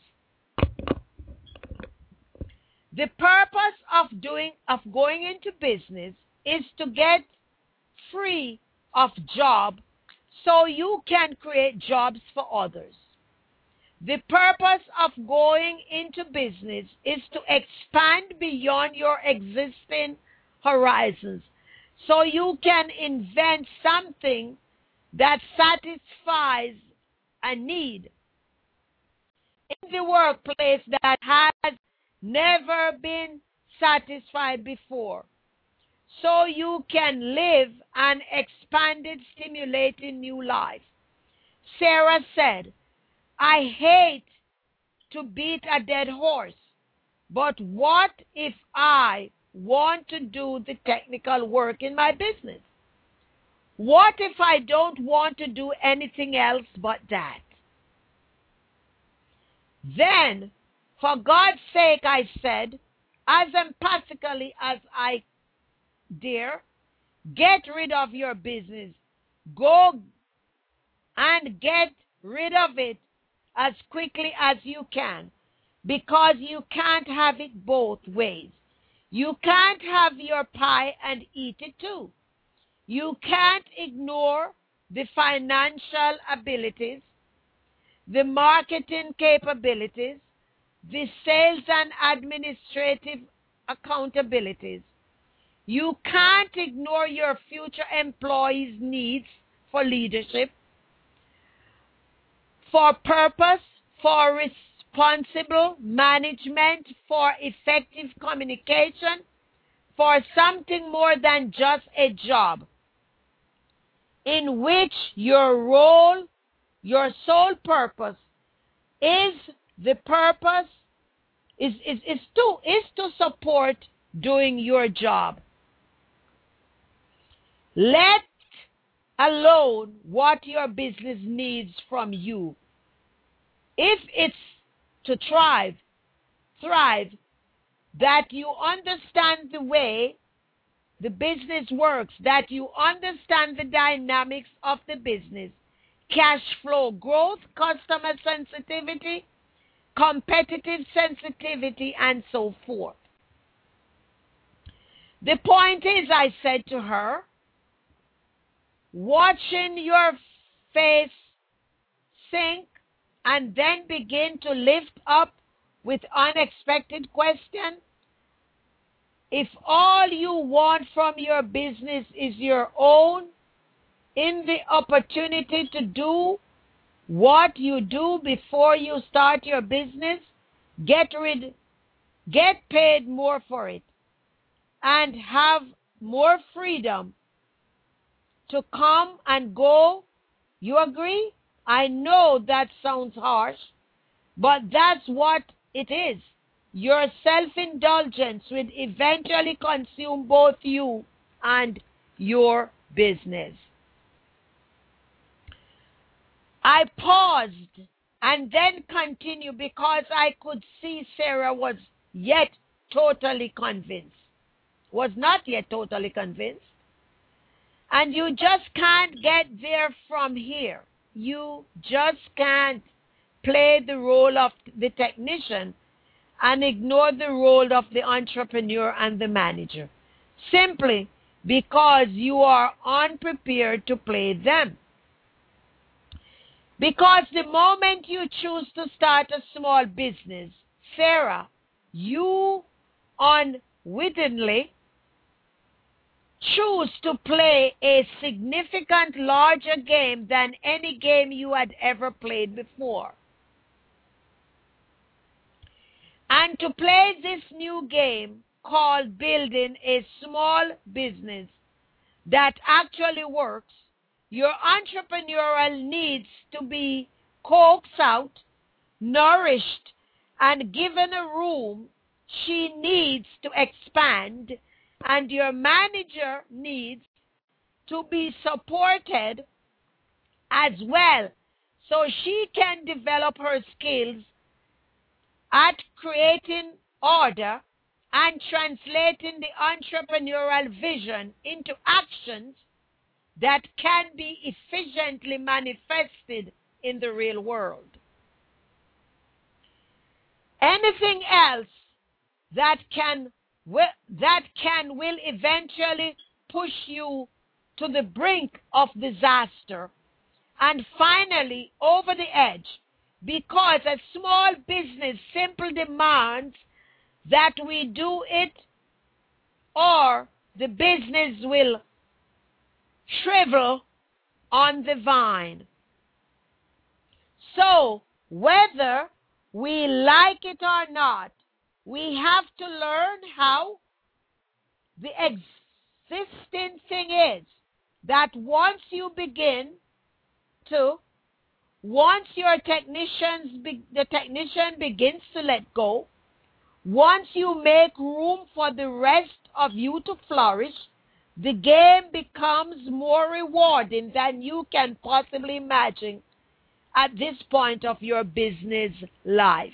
C: The purpose of doing of going into business is to get free of job so you can create jobs for others. The purpose of going into business is to expand beyond your existing horizons so you can invent something that satisfies a need in the workplace that has never been satisfied before, so you can live an expanded, stimulating new life. Sarah said, I hate to beat a dead horse, but what if I want to do the technical work in my business? What if I don't want to do anything else but that? Then, for God's sake, I said, as emphatically as I dare, get rid of your business. Go and get rid of it as quickly as you can, because you can't have it both ways. You can't have your pie and eat it too. You can't ignore the financial abilities, the marketing capabilities, the sales and administrative accountabilities. You can't ignore your future employees' needs for leadership, for purpose, for responsible management, for effective communication, for something more than just a job, in which your role, your sole purpose is the purpose, is, is, is, to, is to support doing your job. Let alone what your business needs from you. If it's to thrive, thrive, that you understand the way the business works, that you understand the dynamics of the business, cash flow, growth, customer sensitivity, competitive sensitivity, and so forth. The point is, I said to her, watching your face sink and then begin to lift up with unexpected question. If all you want from your business is your own, in the opportunity to do what you do before you start your business, get rid, get paid more for it, and have more freedom to come and go. You agree? I know that sounds harsh, but that's what it is. Your self-indulgence will eventually consume both you and your business. I paused and then continued because I could see Sarah was yet totally convinced. Was not yet totally convinced. And you just can't get there from here. You just can't play the role of the technician and ignore the role of the entrepreneur and the manager, simply because you are unprepared to play them. Because the moment you choose to start a small business, Sarah, you unwittingly choose to play a significant larger game than any game you had ever played before. And to play this new game called building a small business that actually works, your entrepreneurial needs to be coaxed out, nourished, and given a room she needs to expand, and your manager needs to be supported as well so she can develop her skills at creating order and translating the entrepreneurial vision into actions that can be efficiently manifested in the real world. Anything else that can that can will eventually push you to the brink of disaster and finally over the edge, because a small business simply demands that we do it or the business will shrivel on the vine. So, whether we like it or not, we have to learn how the existing thing is that once you begin to, once your technicians, be, the technician begins to let go, once you make room for the rest of you to flourish, the game becomes more rewarding than you can possibly imagine at this point of your business life.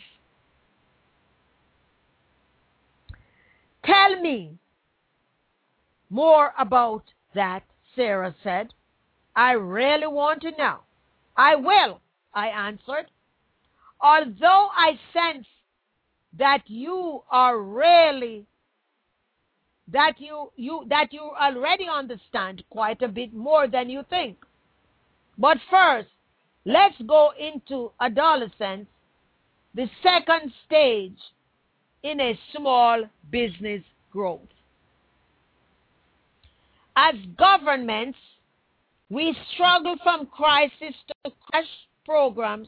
C: Tell me more about that, Sarah said. I really want to know. I will, I answered. Although I sense that you are really, that you, you, that you already understand quite a bit more than you think. But first, let's go into adolescence the second stage in a small business growth. As governments, we struggle from crisis to crash programs,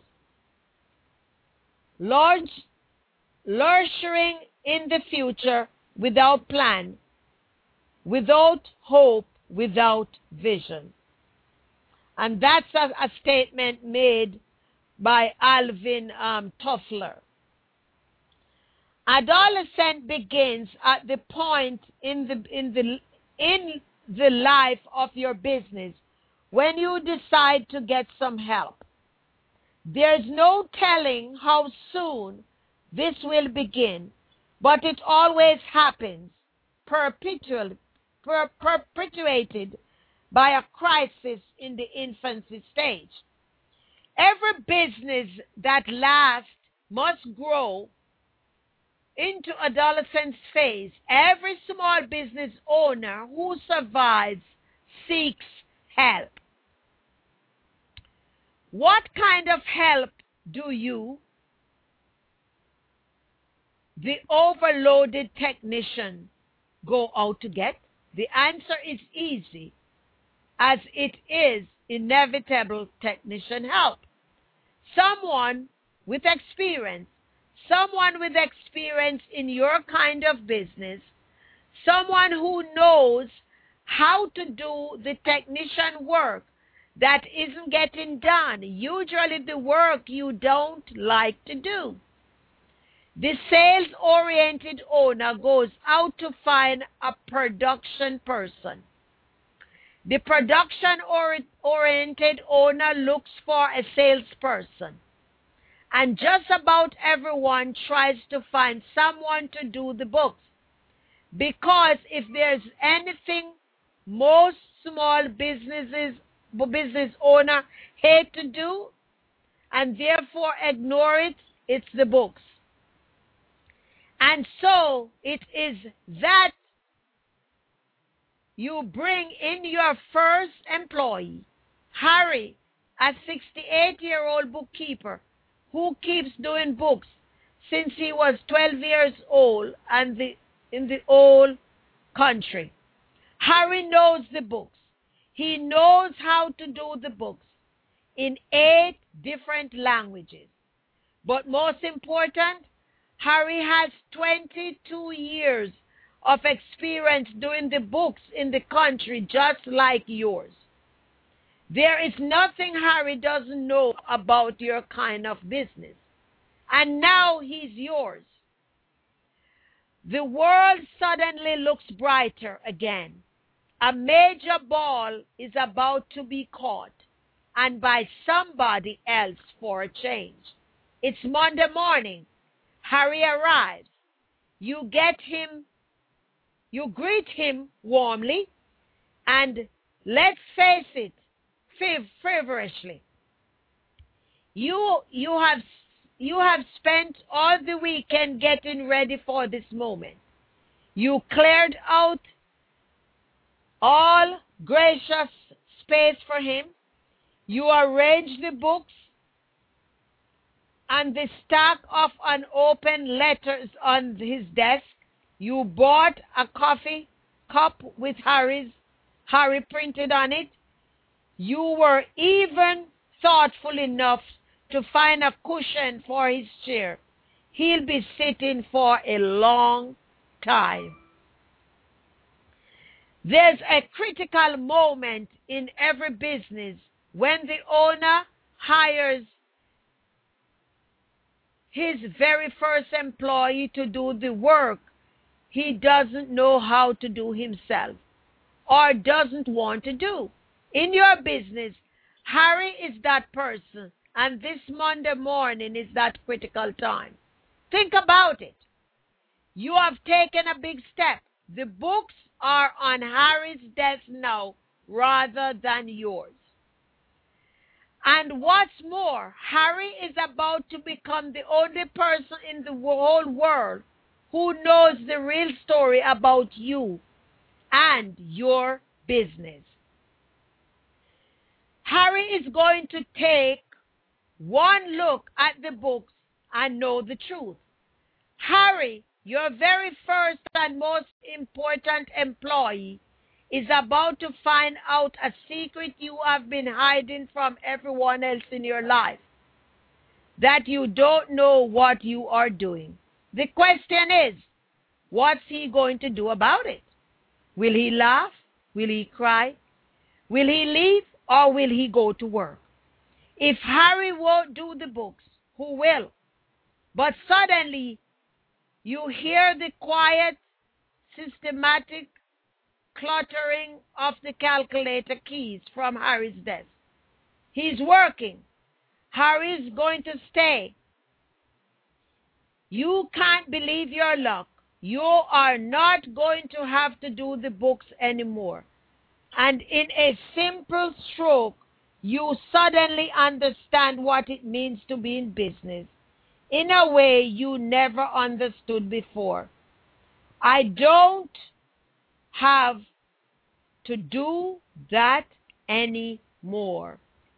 C: launch, lurching in the future without plan, without hope, without vision. And that's a, a statement made by Alvin um, Toffler. Adolescence begins at the point in the in the in the life of your business when you decide to get some help. There's no telling how soon this will begin, but it always happens, perpetual, per, perpetuated by a crisis in the infancy stage. Every business that lasts must grow into adolescence phase. Every small business owner who survives seeks help. What kind of help do you, the overloaded technician, go out to get? The answer is easy, as it is inevitable technician help. Someone with experience, someone with experience in your kind of business, someone who knows how to do the technician work that isn't getting done, usually the work you don't like to do. The sales-oriented owner goes out to find a production person. The production-oriented owner looks for a salesperson. And just about everyone tries to find someone to do the books. Because if there's anything most small businesses, business owner hate to do, and therefore ignore it, it's the books. And so it is that you bring in your first employee, Harry, a sixty-eight-year-old bookkeeper who keeps doing books since he was twelve years old and the, in the old country. Harry knows the books. He knows how to do the books in eight different languages. But most important, Harry has twenty-two years of experience doing the books in the country just like yours. There is nothing Harry doesn't know about your kind of business. And now he's yours. The world suddenly looks brighter again. A major ball is about to be caught, and by somebody else for a change. It's Monday morning. Harry arrives. You get him, you greet him warmly, and let's face it, feverishly. You you have you have spent all the weekend getting ready for this moment. You cleared out all gracious space for him. You arranged the books and the stack of unopened letters on his desk. You bought a coffee cup with Harry's Harry printed on it. You were even thoughtful enough to find a cushion for his chair. He'll be sitting for a long time. There's a critical moment in every business when the owner hires his very first employee to do the work he doesn't know how to do himself or doesn't want to do. In your business, Harry is that person, and this Monday morning is that critical time. Think about it. You have taken a big step. The books are on Harry's desk now rather than yours. And what's more, Harry is about to become the only person in the whole world who knows the real story about you and your business. Harry is going to take one look at the books and know the truth. Harry, your very first and most important employee, is about to find out a secret you have been hiding from everyone else in your life, that you don't know what you are doing. The question is, what's he going to do about it? Will he laugh? Will he cry? Will he leave, or will he go to work? If Harry won't do the books, who will? But suddenly, you hear the quiet, systematic cluttering of the calculator keys from Harry's desk. He's working. Harry's going to stay. You can't believe your luck. You are not going to have to do the books anymore. And in a simple stroke, you suddenly understand what it means to be in business in a way you never understood before. I don't have to do that anymore.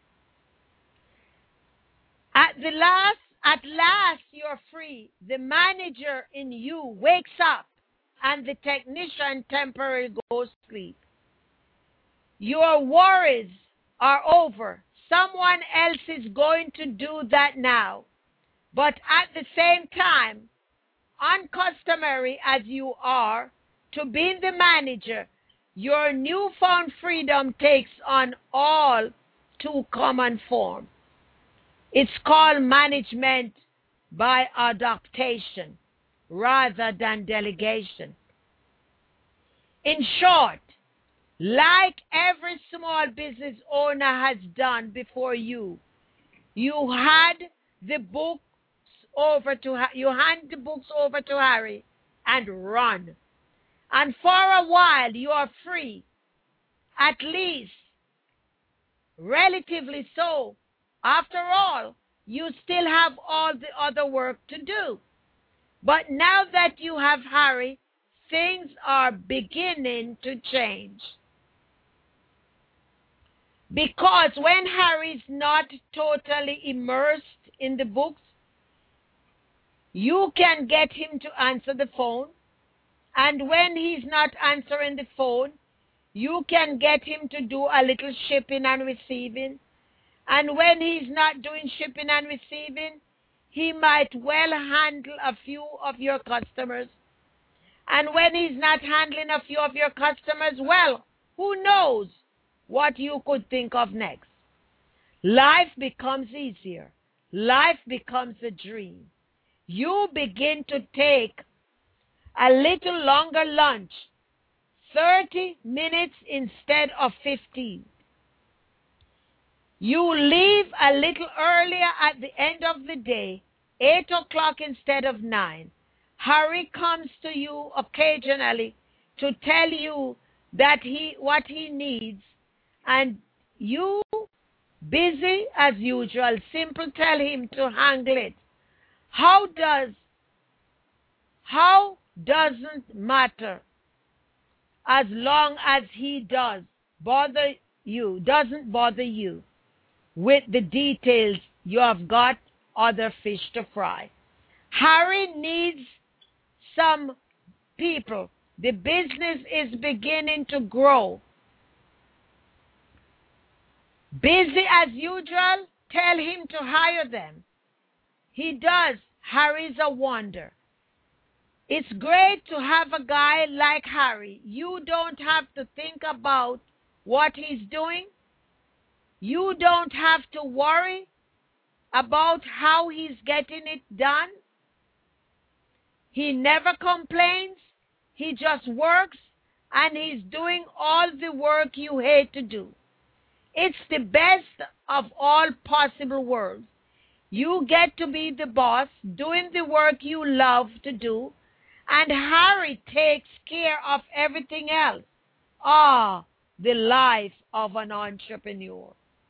C: At the last, at last you're free. The manager in you wakes up and the technician temporarily goes to sleep. Your worries are over. Someone else is going to do that now. But at the same time, uncustomary as you are to being the manager, your newfound freedom takes on all too common form. It's called management by adaptation rather than delegation. In short, like every small business owner has done before you, you had the books over to you hand the books over to Harry and run. And for a while you are free, at least relatively so. After all, you still have all the other work to do. But now that you have Harry, things are beginning to change. Because when Harry's not totally immersed in the books, you can get him to answer the phone. And when he's not answering the phone, you can get him to do a little shipping and receiving. And when he's not doing shipping and receiving, he might well handle a few of your customers. And when he's not handling a few of your customers, well, who knows what you could think of next. Life becomes easier. Life becomes a dream. You begin to take a little longer lunch, thirty minutes instead of fifteen. You leave a little earlier at the end of the day, eight o'clock instead of nine. Harry comes to you occasionally to tell you that he what he needs, and you, busy as usual, simply tell him to handle it. How does, how doesn't matter as long as he does bother you, doesn't bother you with the details. You have got other fish to fry. Harry needs some people. The business is beginning to grow. Busy as usual, tell him to hire them. He does. Harry's a wonder. It's great to have a guy like Harry. You don't have to think about what he's doing. You don't have to worry about how he's getting it done. He never complains. He just works, and he's doing all the work you hate to do. It's the best of all possible worlds. You get to be the boss, doing the work you love to do, and Harry takes care of everything else. Ah, the life of an entrepreneur.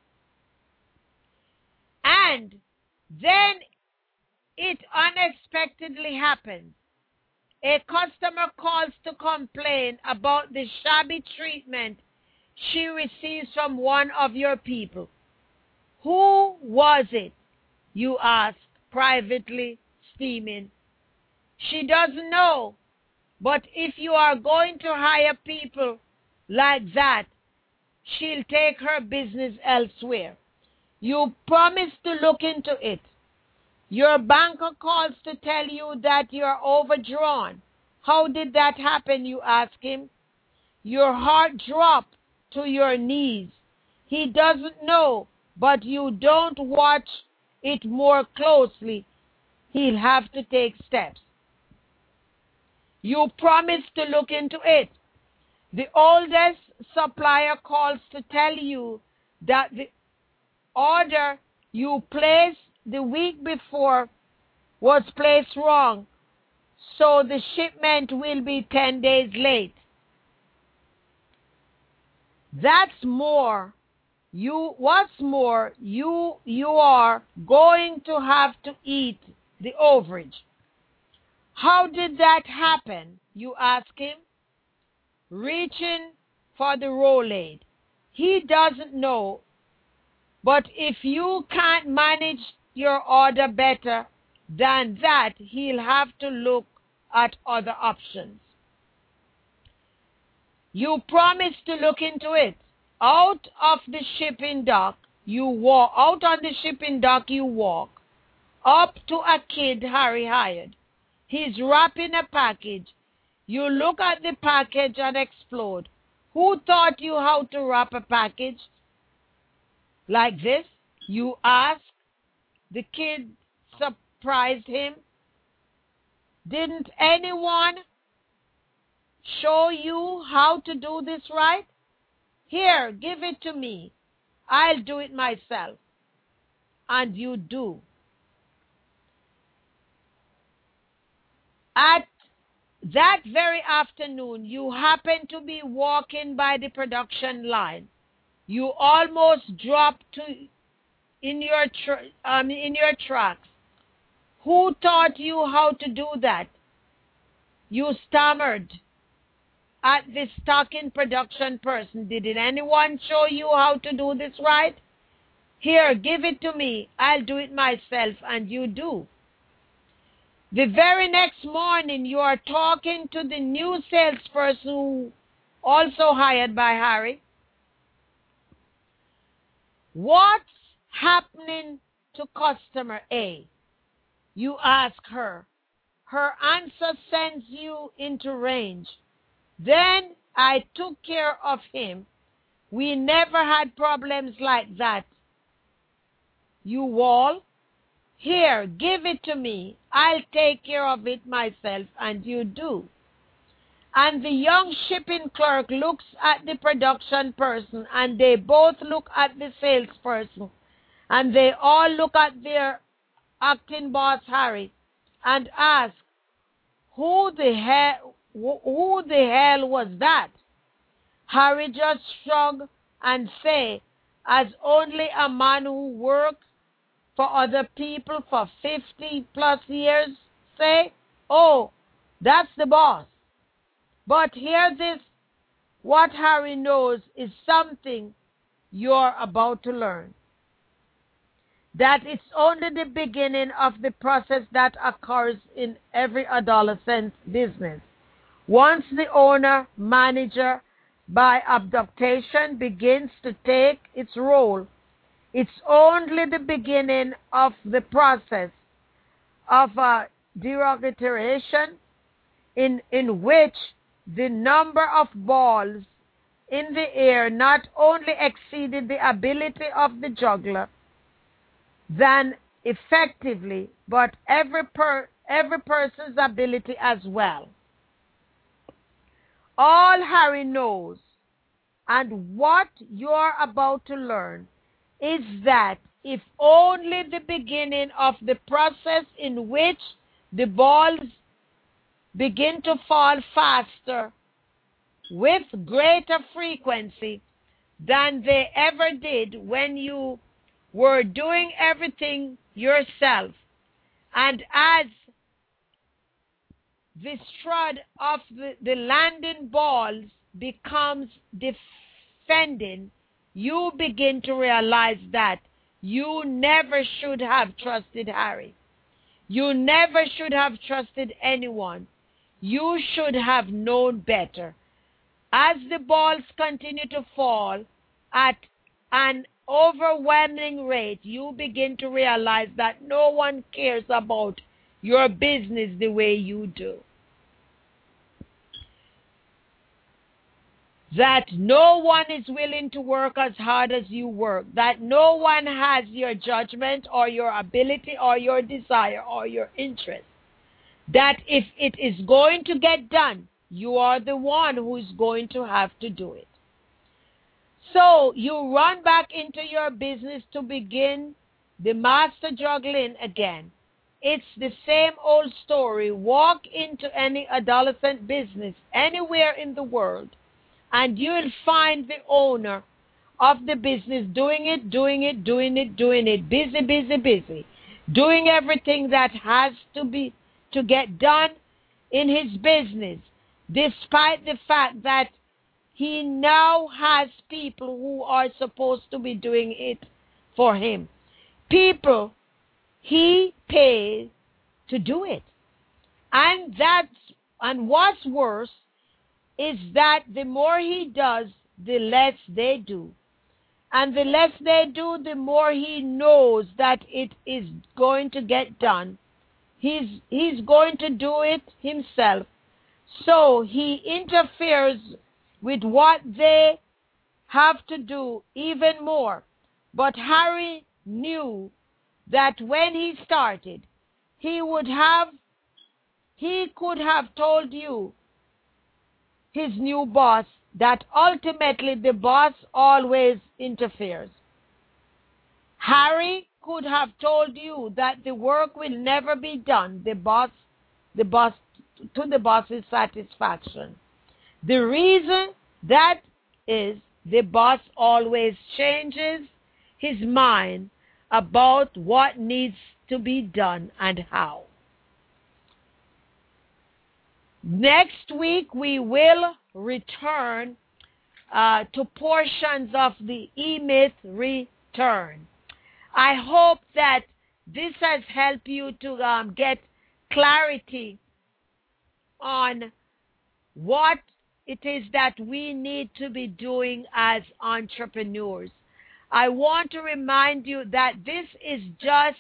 C: And then it unexpectedly happens. A customer calls to complain about the shabby treatment she receives from one of your people. Who was it? You ask privately steaming. She doesn't know. But if you are going to hire people like that, she'll take her business elsewhere. You promise to look into it. Your banker calls to tell you that you're overdrawn. How did that happen, you ask him? Your heart dropped to your knees. He doesn't know, but you don't watch it more closely. He'll have to take steps. You promise to look into it. The oldest supplier calls to tell you that the order you placed the week before was placed wrong, so the shipment will be ten days late. That's more. You, what's more, you, you are going to have to eat the overage. How did that happen, you ask him, reaching for the Rolade. He doesn't know, but if you can't manage your order better than that, he'll have to look at other options. You promise to look into it. Out of the shipping dock, you walk, out on the shipping dock you walk, up to a kid Harry hired. He's wrapping a package. You look at the package and explode. Who taught you how to wrap a package like this? You ask. The kid surprised him. Didn't anyone show you how to do this right? Here, give it to me. I'll do it myself. And you do. At that very afternoon, you happen to be walking by the production line. You almost drop to in your tr- um, in your tracks. Who taught you how to do that? You stammered at the stocking production person. Did anyone show you how to do this right? Here, give it to me. I'll do it myself, and you do. The very next morning, you are talking to the new salesperson who also hired by Harry. What's happening to customer A? You ask her. Her answer sends you into range. Then I took care of him. We never had problems like that. You wall. Here, give it to me. I'll take care of it myself, and you do. And the young shipping clerk looks at the production person, and they both look at the salesperson, and they all look at their acting boss, Harry, and ask, who the hell, who the hell was that? Harry just shrug and say, as only a man who works for other people for fifty plus years say, oh, that's the boss. But hear this, what Harry knows is something you're about to learn. That it's only the beginning of the process that occurs in every adolescent business. Once the owner, manager, by abduction begins to take its role, it's only the beginning of the process of uh, derotation in, in which the number of balls in the air not only exceeded the ability of the juggler, than effectively, but every, per, every person's ability as well. All Harry knows, and what you're about to learn, is that if only the beginning of the process in which the balls begin to fall faster with greater frequency than they ever did when you were doing everything yourself, and as the strut of the, the landing balls becomes defending, you begin to realize that you never should have trusted Harry. You never should have trusted anyone. You should have known better. As the balls continue to fall at an overwhelming rate, you begin to realize that no one cares about your business the way you do. That no one is willing to work as hard as you work. That no one has your judgment or your ability or your desire or your interest. That if it is going to get done, you are the one who is going to have to do it. So you run back into your business to begin the master juggling again. It's the same old story. Walk into any adolescent business anywhere in the world, and you'll find the owner of the business doing it, doing it, doing it, doing it, busy, busy, busy, doing everything that has to be to get done in his business, despite the fact that he now has people who are supposed to be doing it for him. People he pays to do it. And that's and what's worse is that the more he does, the less they do. And the less they do, the more he knows that it is going to get done. He's, he's going to do it himself. So he interferes with what they have to do even more. But Harry knew that when he started, he would have, he could have told you, his new boss, that ultimately the boss always interferes. Harry could have told you that the work will never be done, the boss, the boss, to the boss's satisfaction. The reason that is the boss always changes his mind about what needs to be done and how. Next week we will return uh, to portions of the E-Myth Return. I hope that this has helped you to um, get clarity on what it is that we need to be doing as entrepreneurs. I want to remind you that this is just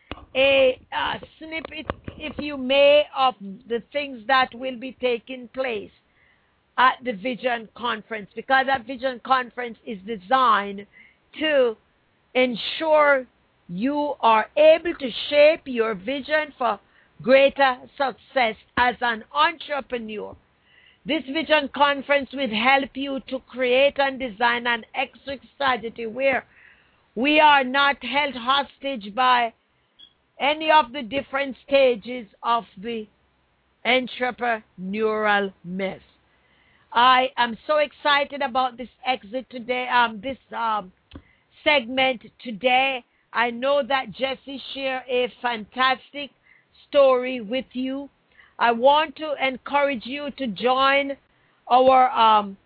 C: a uh, snippet, if you may, of the things that will be taking place at the Vision Conference, because that Vision Conference is designed to ensure you are able to shape your vision for greater success as an entrepreneur. This Vision Conference will help you to create and design an exit strategy where we are not held hostage by any of the different stages of the entrepreneurial myth. I am so excited about this exit today, um, this um, segment today. I know that Jesse shared a fantastic story with you. I want to encourage you to join our um,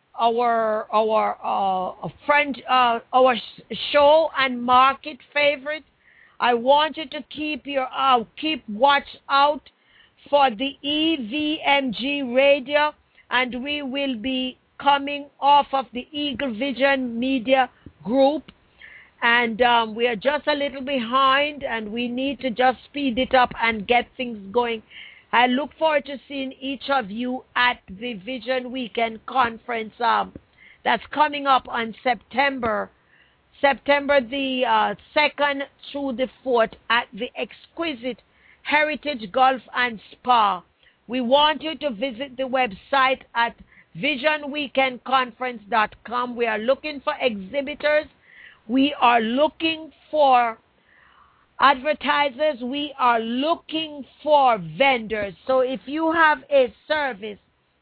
C: our our uh, friend uh, our show and market favorite. I want you to keep your uh, keep watch out for the E V M G radio, and we will be coming off of the Eagle Vision Media Group, and um, we are just a little behind, and we need to just speed it up and get things going. I look forward to seeing each of you at the Vision Weekend Conference um, that's coming up on September, September the uh, second through the fourth at the exquisite Heritage Golf and Spa. We want you to visit the website at vision weekend conference dot com. We are looking for exhibitors. We are looking for advertisers. We are looking for vendors. So if you have a service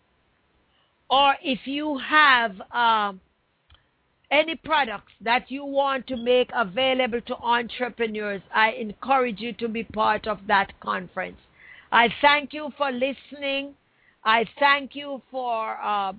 C: or if you have uh, any products that you want to make available to entrepreneurs, I encourage you to be part of that conference. I thank you for listening. I thank you for uh,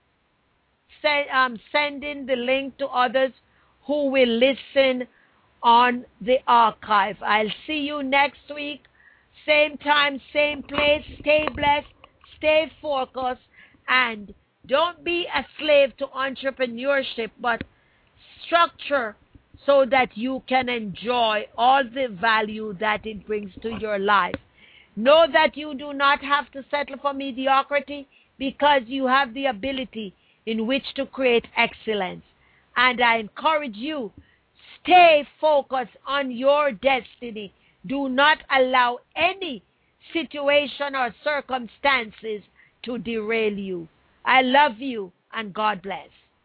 C: send, um, sending the link to others who will listen on the archive. I'll see you next week same time, same place. Stay blessed, stay focused, and don't be a slave to entrepreneurship, but structure so that you can enjoy all the value that it brings to your life. Know that you do not have to settle for mediocrity because you have the ability in which to create excellence. And I encourage you, stay focused on your destiny. Do not allow any situation or circumstances to derail you. I love you, and God bless.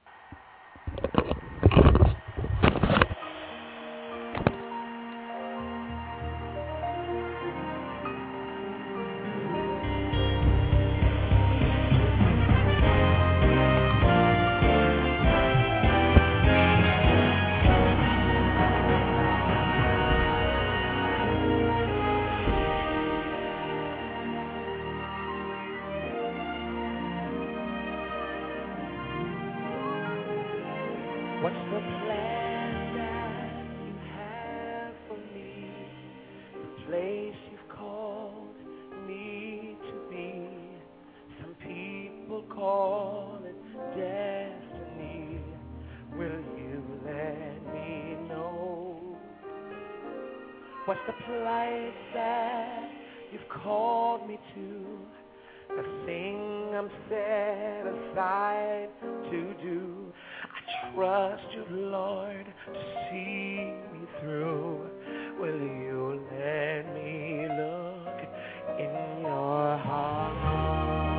B: What's the plan that you have for me? The place you've called me to be. Some people call it destiny. Will you let me know? What's the place that you've called me to? The thing I'm set aside to do. I trust you, Lord, to see me through. Will you let me look in your heart?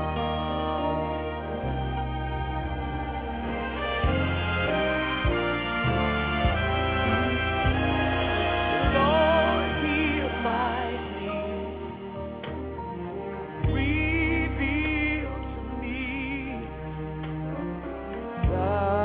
B: Lord, heal my needs. Reveal to me the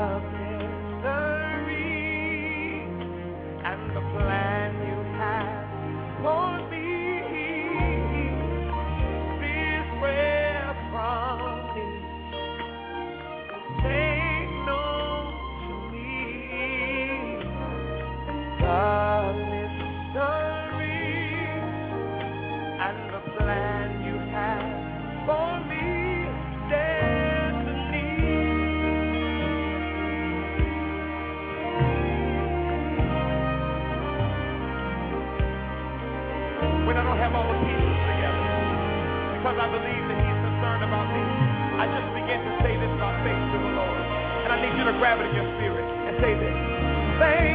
B: I believe that he's concerned about me. I just begin to say this by faith to the Lord. And I need you to grab it in your spirit and say this. Thank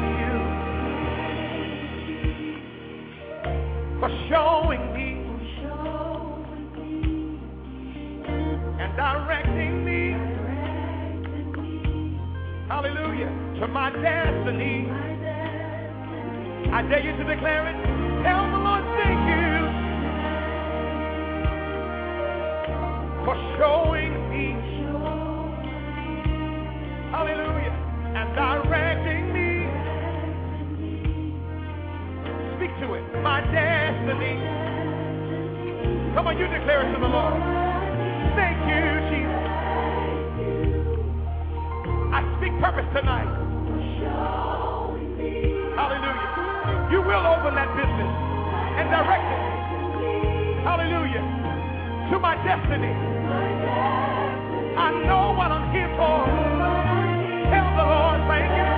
B: you for showing me and directing me, hallelujah, to my destiny. I dare you to declare it. Tell the Lord, thank you for showing me, hallelujah, and directing me. Speak to it, my destiny. Come on, you declare it to the Lord. Thank you, Jesus. I speak purpose tonight. Hallelujah. You will open that business and direct it. Hallelujah. To my destiny. I know what I'm here for. Tell the Lord, thank you.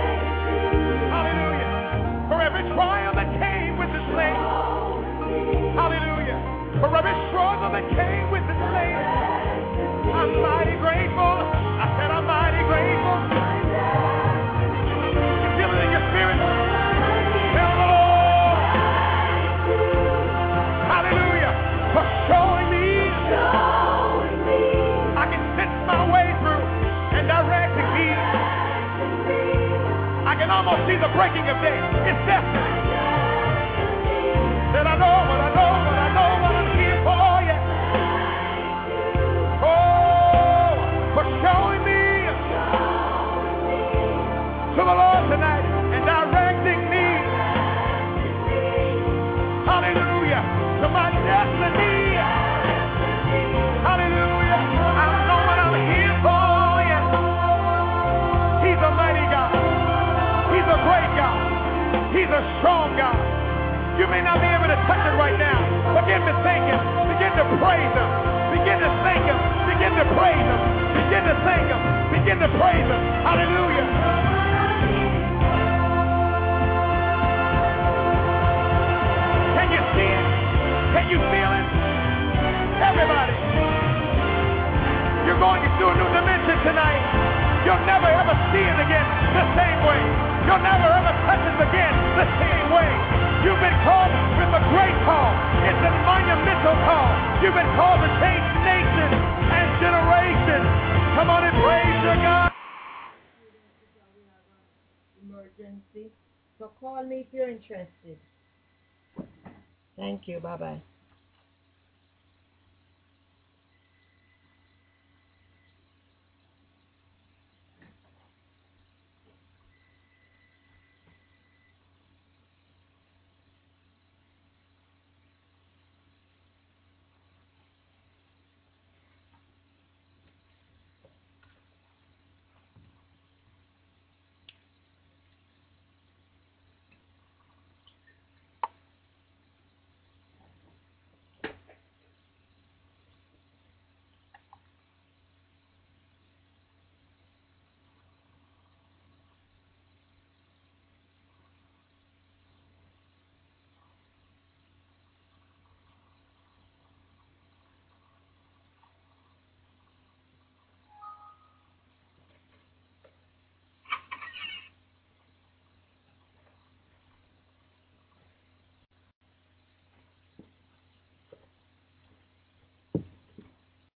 B: Hallelujah. For every trial that came with this land. Hallelujah. For every struggle that came with this land. I'm mighty grateful. I said I'm mighty grateful. You feel it in your spirit? Tell the Lord. Hallelujah. For showing me. I can sense my way through and directing me. I can almost see the breaking of day. It's destiny. That I know what I know what I know what I'm here for. Yeah. Oh, for showing me to the Lord tonight and directing me. Hallelujah. To my destiny. Hallelujah. I know what I'm here for. Yeah. He's a mighty God. He's a great God. He's a strong God. You may not be able to touch it right now, but Begin to thank him. Begin to praise him. Begin to thank him. Begin to praise him. Begin to thank him. Begin to praise him. Hallelujah. Can you see it? Can you feel it? Everybody. You're going into a new dimension tonight. You'll never ever see it again the same way. You'll never ever touch it again the same way. You've been called with a great call. It's a monumental call. You've been called to change nations and generations. Come on and praise your God.
C: Emergency. So call me if you're interested. Thank you. Bye-bye.